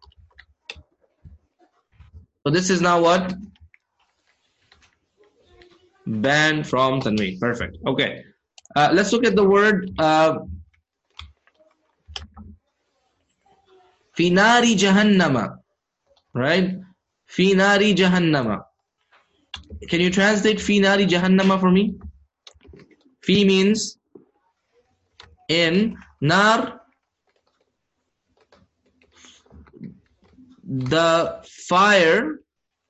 So this is now what? Banned from Tanween. Perfect. Okay. Let's look at the word Fi nari jahannama. Right? Fi nari jahannama. Can you translate Fi nari jahannama for me? Fi means in, nar, the fire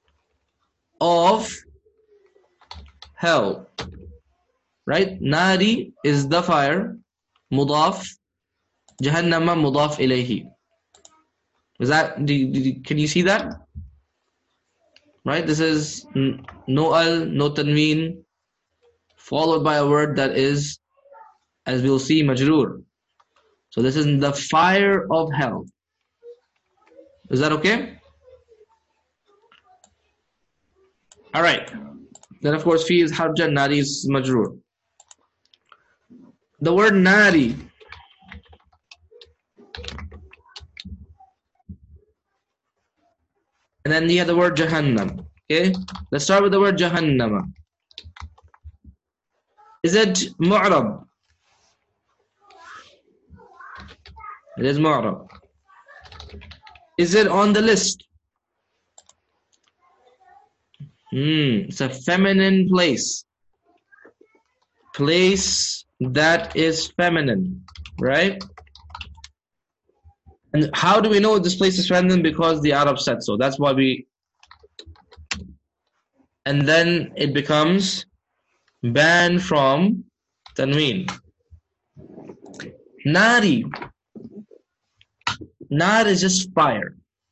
of hell. Right? Nari is the fire, mudaf, jahannama mudaf ilayhi. Is that, can you see that? Right? This is no al, no tanween, followed by a word that is, as we'll see, majroor. So this is the fire of hell. Is that okay? Alright. Then of course, fi is harja, nari is majroor. The word nari. And then you have the word Jahannam. Okay? Let's start with the word Jahannama. Is it Mu'rab? It is Mu'rab. Is it on the list? It's a feminine place. Place that is feminine. Right? And how do we know this place is feminine? Because the Arab said so. That's why we... And then it becomes banned from Tanween. Nari. Nar is just fire.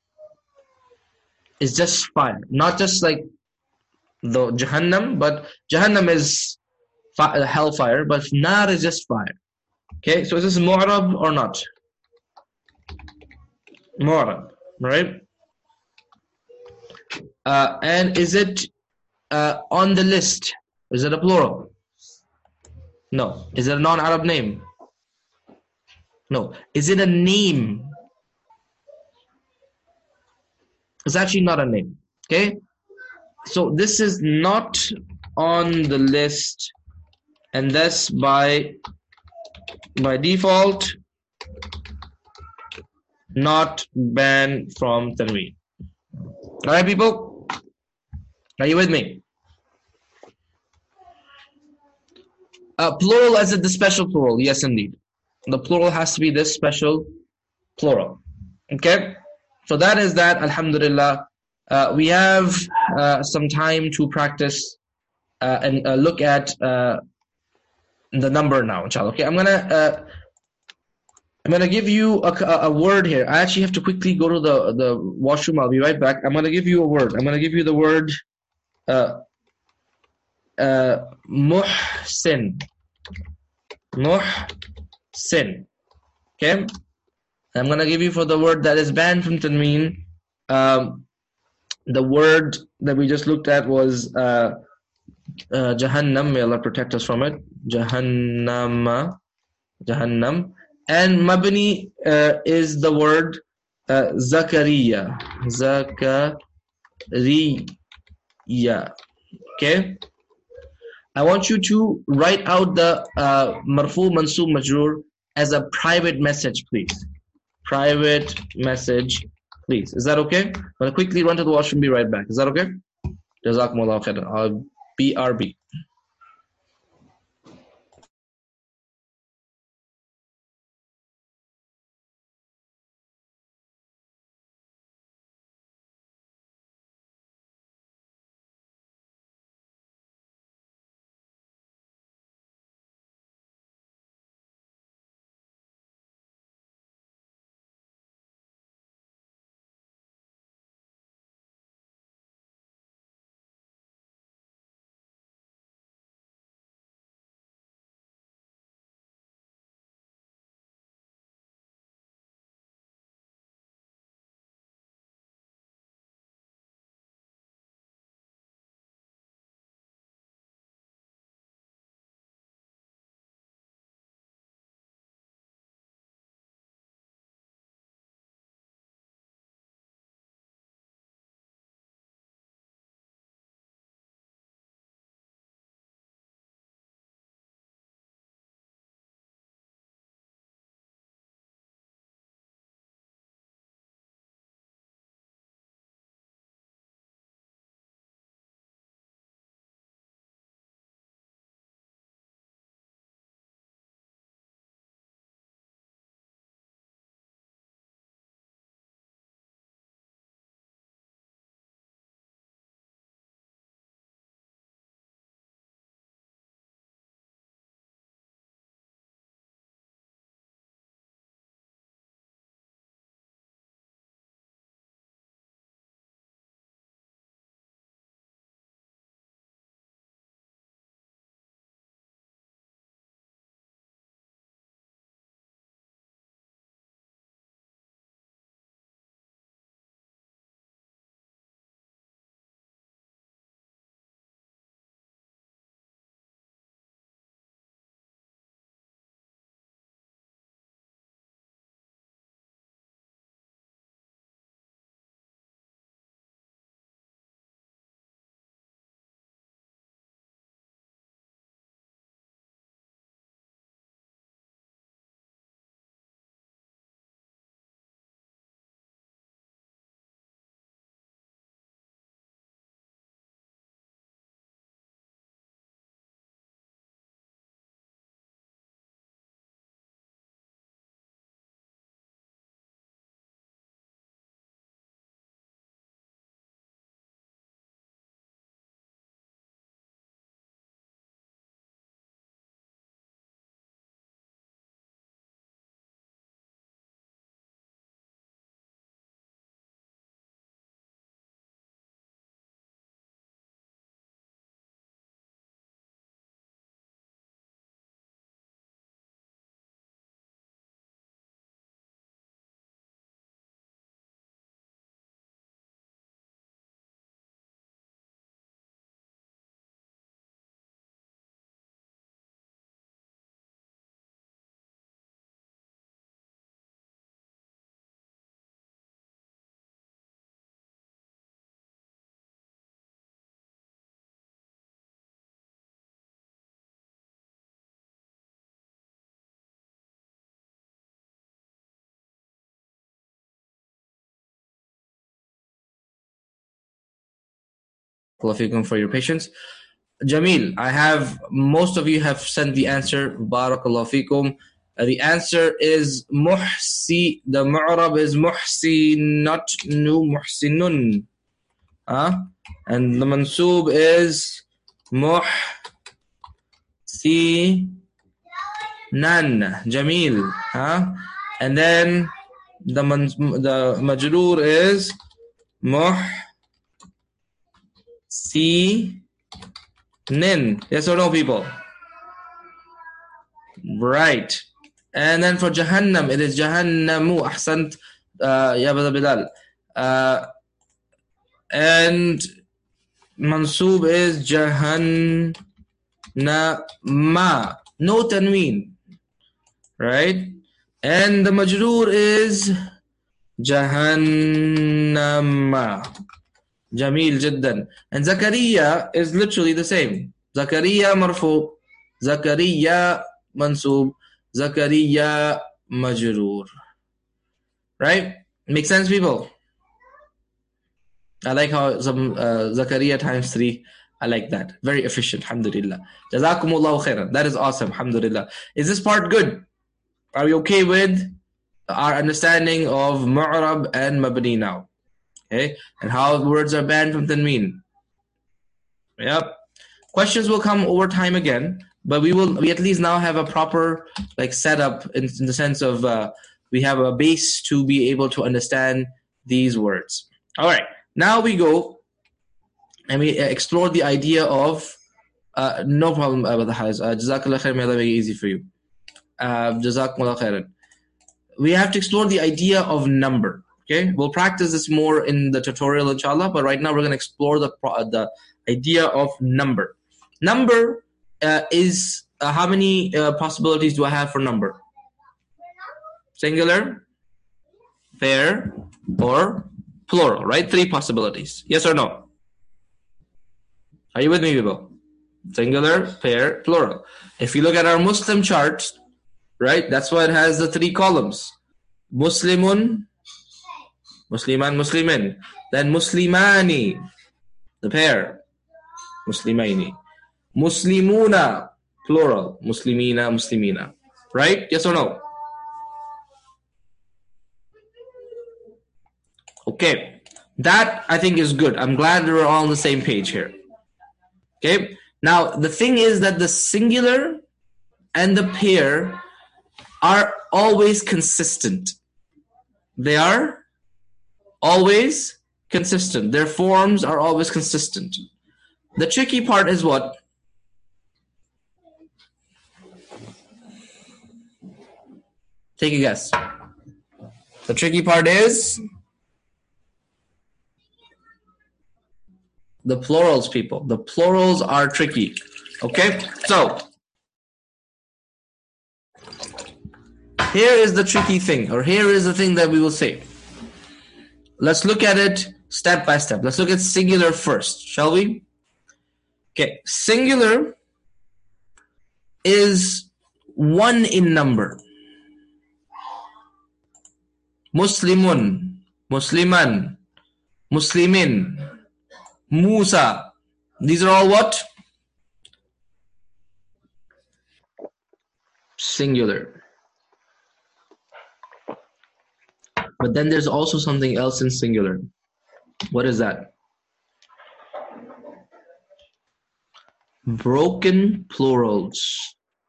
It's just fire. Not just like the Jahannam, but Jahannam is hellfire, but Nar is just fire. Okay, so is this Mu'rab or not? Mu'rab, right? And is it on the list? Is it a plural? No. Is it a non-Arab name? No. Is it a name? It's actually not a name. Okay? So this is not on the list, and thus by default not banned from Tanween. Alright, people? Are you with me? Plural, as in the special plural. Yes, indeed. The plural has to be this special plural. Okay? So that is that, alhamdulillah. We have some time to practice and look at the number now, inshallah. Okay, I'm gonna give you a word here. I actually have to quickly go to the washroom. I'll be right back. I'm gonna give you a word. I'm gonna give you the word muhsin. Muhsin. Okay? I'm gonna give you for the word that is banned from Tanween The word that we just looked at was Jahannam. May Allah protect us from it. Jahannam. And mabni is the word Zakariya. Zakariya. Okay? I want you to write out the marfu, mansub, majroor as a private message, please. Private message, please. Is that okay? I'm going to quickly run to the washroom, be right back. Is that okay? Jazakumullah khairan. BRB. For your patience. Jamil, I have, most of you have sent the answer. Barakallahu fikum. The answer is muhsi. The mu'rab is muhsinat, nu muhsinun. And the mansub is muhsinan. Jamil. And then the majroor is muhsinin. Yes or no, people? Right. And then for Jahannam, it is Jahannamu. Ahsant, Ya Bilal. And mansoob is jahannama. No tanween. Right? And the majroor is jahannama. Jameel jiddan. And Zakaria is literally the same. Zakaria marfu, Zakaria mansoob, Zakaria majroor. Right? Make sense, people? I like how some Zakaria times 3. I like that. Very efficient, alhamdulillah. Jazakumullahu khairan. That is awesome, alhamdulillah. Is this part good? Are we okay with our understanding of mu'rab and mabni now? Okay? And how words are banned from tanween. Yep. Questions will come over time again, but we at least now have a proper setup in the sense of we have a base to be able to understand these words. All right. Now we go and we explore the idea of no problem, Abu Haz. Jazakallah khair, may that make it easy for you. Jazakumullah khairan. We have to explore the idea of number. Okay, we'll practice this more in the tutorial, inshallah. But right now we're going to explore the idea of number. Number is how many possibilities do I have for number? Singular, pair, or plural, right? 3 possibilities. Yes or no? Are you with me, people? Singular, pair, plural. If you look at our Muslim chart, right, that's why it has the 3 columns. Muslimun, Musliman, Muslimin. Then Muslimani, the pair. Muslimaini. Muslimuna, plural. Muslimina, Muslimina. Right? Yes or no? Okay, that I think is good. I'm glad we're all on the same page here. Okay, now the thing is that the singular and the pair are always consistent. They are always consistent. Their forms are always consistent. The tricky part is what? Take a guess. The tricky part is the plurals, people. The plurals are tricky. Okay? So, here is the tricky thing, or here is the thing that we will say. Let's look at it step by step. Let's look at singular first, shall we? Okay, singular is 1 in number. Muslimun, Musliman, Muslimin, Musa. These are all what? Singular. But then there's also something else in singular. What is that? Broken plurals.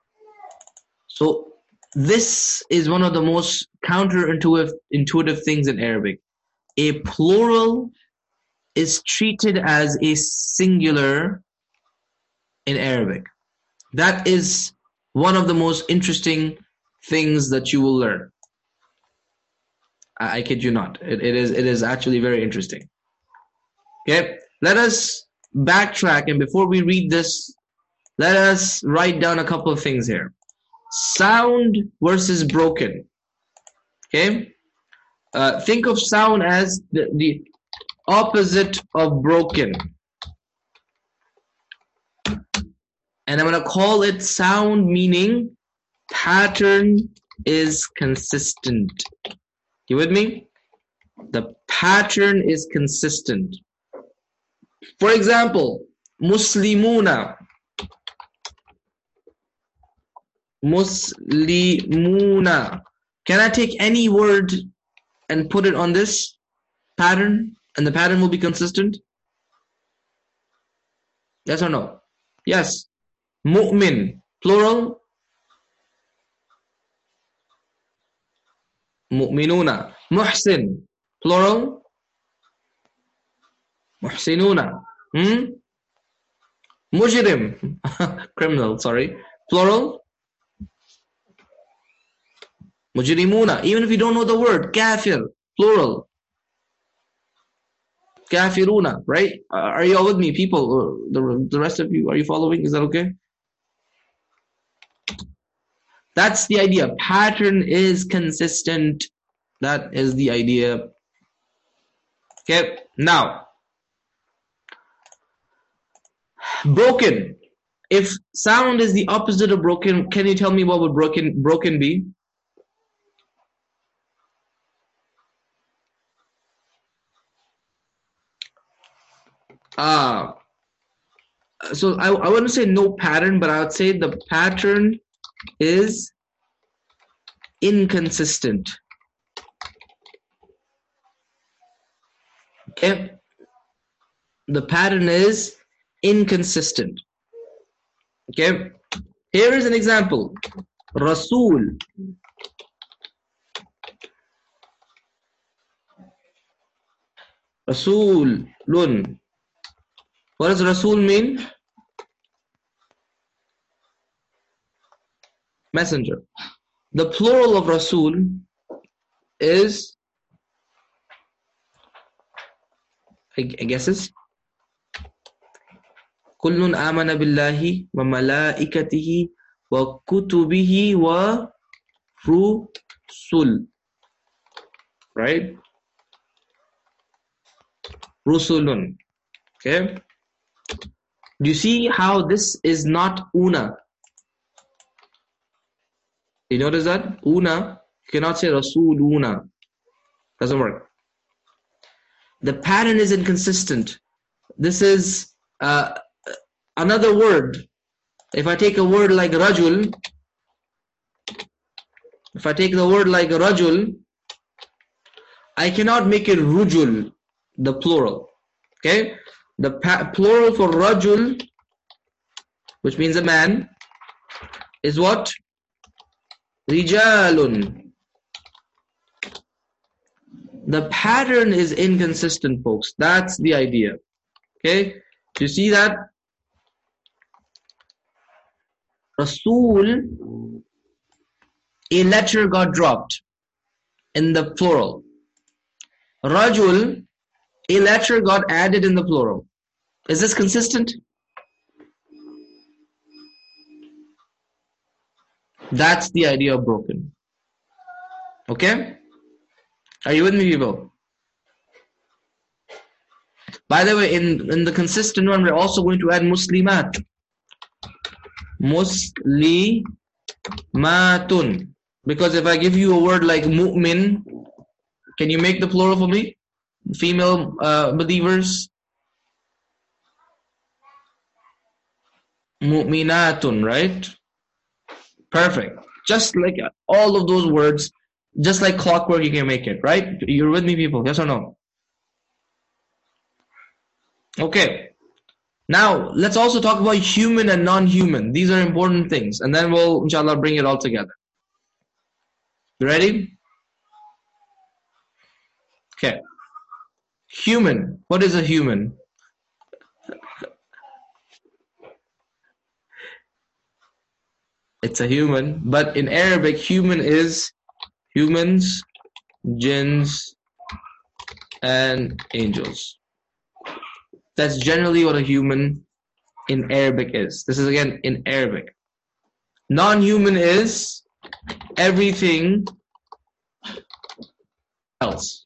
So this is one of the most counterintuitive things in Arabic. A plural is treated as a singular in Arabic. That is one of the most interesting things that you will learn. I kid you not. It is actually very interesting. Okay, let us backtrack, and before we read this, let us write down a couple of things here. Sound versus broken. Okay, think of sound as the opposite of broken, and I'm going to call it sound, meaning pattern is consistent. You with me? The pattern is consistent. For example, Muslimuna. Muslimuna. Can I take any word and put it on this pattern, and the pattern will be consistent? Yes or no? Yes. Mu'min, plural. Mu'minuna. Muhsin, plural. Muhsinuna. Mujrim, criminal, sorry, plural. Mujrimuna. Even if you don't know the word, kafir, plural. Kafiruna, right? Are you all with me, people? The rest of you, are you following? Is that okay? That's the idea. Pattern is consistent. That is the idea. Okay, now, broken. If sound is the opposite of broken, can you tell me what would broken be? So I wouldn't say no pattern, but I would say the pattern is inconsistent. Okay, the pattern is inconsistent. Okay, here is an example. Rasul. Rasulun. What does Rasul mean? Messenger. The plural of Rasul is, I guess is Kullun amana billahi wa malaikatihi wa kutubihi wa rusul. Right? Rusulun. Okay? Do you see how this is not una? You notice that? Una, you cannot say Rasuluna. Doesn't work. The pattern is inconsistent. This is another word. If I take a word like Rajul, I cannot make it Rujul, the plural. Okay? The plural for Rajul, which means a man, is what? Rijalun. The pattern is inconsistent, folks. That's the idea. Okay? Do you see that? Rasul, a letter got dropped in the plural. Rajul, a letter got added in the plural. Is this consistent? That's the idea of broken. Okay? Are you with me, people? By the way, in the consistent one, we're also going to add muslimat. Muslimatun. Because if I give you a word like mu'min, can you make the plural for me? Female believers? Mu'minatun, right? Perfect. Just like all of those words, just like clockwork, you can make it, right? You're with me, people? Yes or no? Okay. Now, let's also talk about human and non-human. These are important things. And then we'll, inshallah, bring it all together. You ready? Okay. Human. What is a human? It's a human. But in Arabic, human is humans, jinns, and angels. That's generally what a human in Arabic is. This is again in Arabic. Non-human is everything else.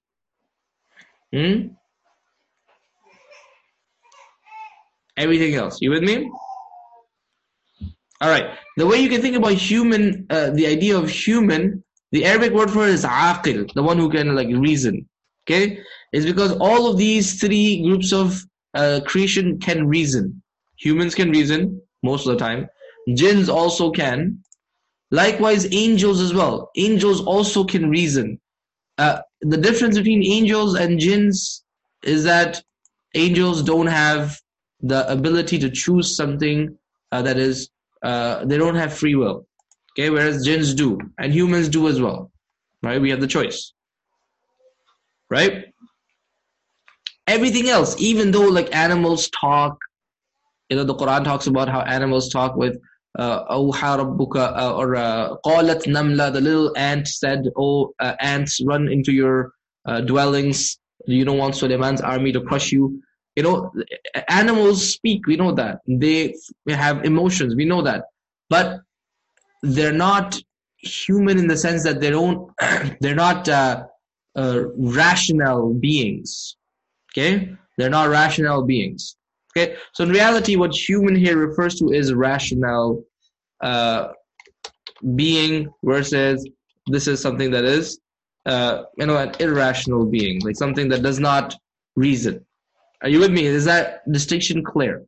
Everything else. You with me? Alright. The way you can think about human, the idea of human, the Arabic word for it is aqil, the one who can like reason. Okay? It's because all of these three groups of creation can reason. Humans can reason most of the time. Jinns also can. Likewise, angels as well. Angels also can reason. The difference between angels and jinns is that angels don't have the ability to choose something that is, they don't have free will. Okay, whereas jinns do, and humans do as well. Right? We have the choice. Right? Everything else, even though like animals talk, you know, the Quran talks about how animals talk with أوحى ربك or قالت نملة, the little ant said, ants, run into your dwellings. You don't want Suleiman's army to crush you. You know, animals speak. We know that. They have emotions. We know that. But they're not human in the sense that they're not rational beings. Okay? They're not rational beings. Okay? So in reality, what human here refers to is rational being versus this is something that is an irrational being, like something that does not reason. Are you with me? Is that distinction clear?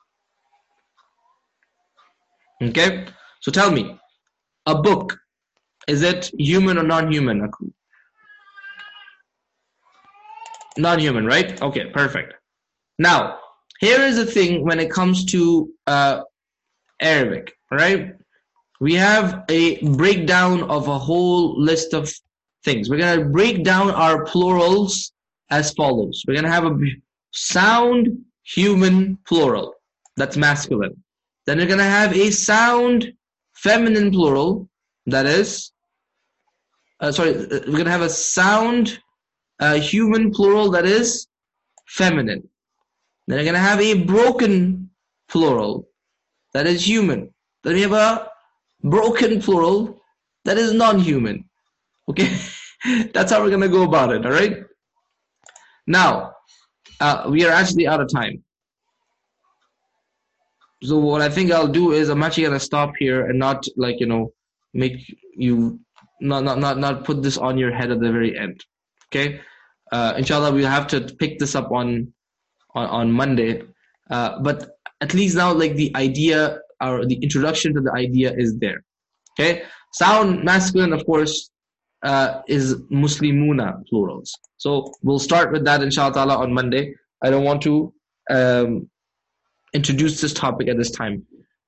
Okay, so tell me, a book, is it human or non-human? Non-human, right? Okay, perfect. Now, here is the thing when it comes to Arabic, right? We have a breakdown of a whole list of things. We're going to break down our plurals as follows. We're going to have a sound human plural, that's masculine. Then we're going to have a sound feminine plural, that is, we're going to have a sound human plural, that is feminine. Then we're going to have a broken plural, that is human. Then we have a broken plural, that is non-human. Okay? That's how we're going to go about it, all right? Now, we are actually out of time. So what I think I'll do is I'm actually going to stop here and not make you not put this on your head at the very end. Okay? Inshallah, we'll have to pick this up on Monday. But at least now, like, the idea or the introduction to the idea is there. Okay? Sound masculine, of course, is Muslimuna plurals. So we'll start with that inshallah on Monday. I don't want to introduce this topic at this time.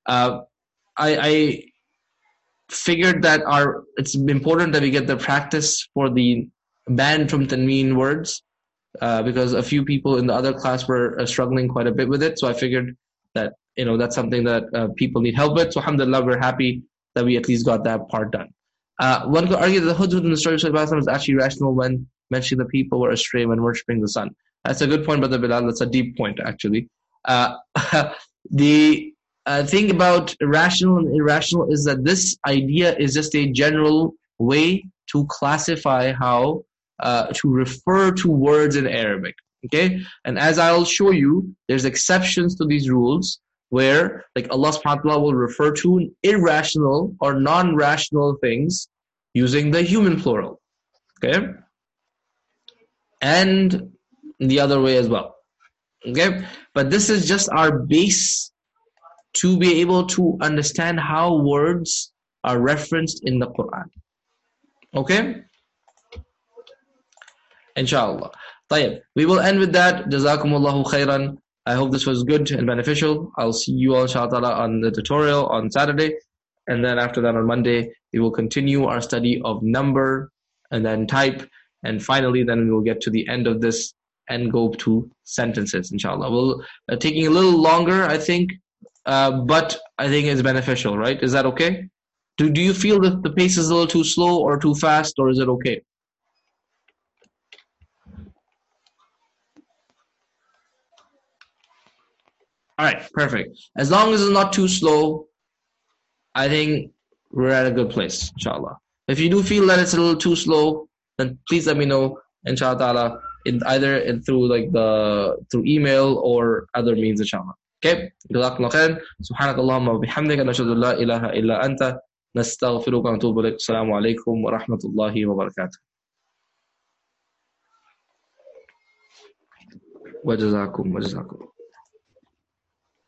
I figured that it's important that we get the practice for the ban from tanween words, because a few people in the other class were struggling quite a bit with it. So I figured that that's something that people need help with. So alhamdulillah, we're happy that we at least got that part done. One could argue that the hudhud in the story of Sallallahu is actually rational when mentioning the people were astray when worshipping the sun. That's a good point, Brother Bilal. That's a deep point, actually. The thing about rational and irrational is that this idea is just a general way to classify how to refer to words in Arabic. Okay? And as I'll show you, there's exceptions to these rules where, like, Allah subhanahu wa ta'ala will refer to irrational or non-rational things using the human plural. Okay? And the other way as well. Okay? But this is just our base to be able to understand how words are referenced in the Quran. Okay? Inshallah. طيب. We will end with that. Jazakumullahu khairan. I hope this was good and beneficial. I'll see you all inshallah on the tutorial on Saturday. And then after that on Monday, we will continue our study of number and then type. And finally, then we will get to the end of this and go to sentences, inshallah. We'll taking a little longer, I think, but I think it's beneficial, right? Is that okay? Do you feel that the pace is a little too slow or too fast, or is it okay? All right, perfect. As long as it's not too slow, I think we're at a good place, inshallah. If you do feel that it's a little too slow, then please let me know, inshallah, either through email or other means, inshallah. Okay? Jazakallah khair. Subhanakallahumma wa bihamdika nashhadu an la ilaha illa anta nastaghfiruka wa natubu ilaik. Assalamu alaikum wa rahmatullahi wa barakatuh. Wa jazakum.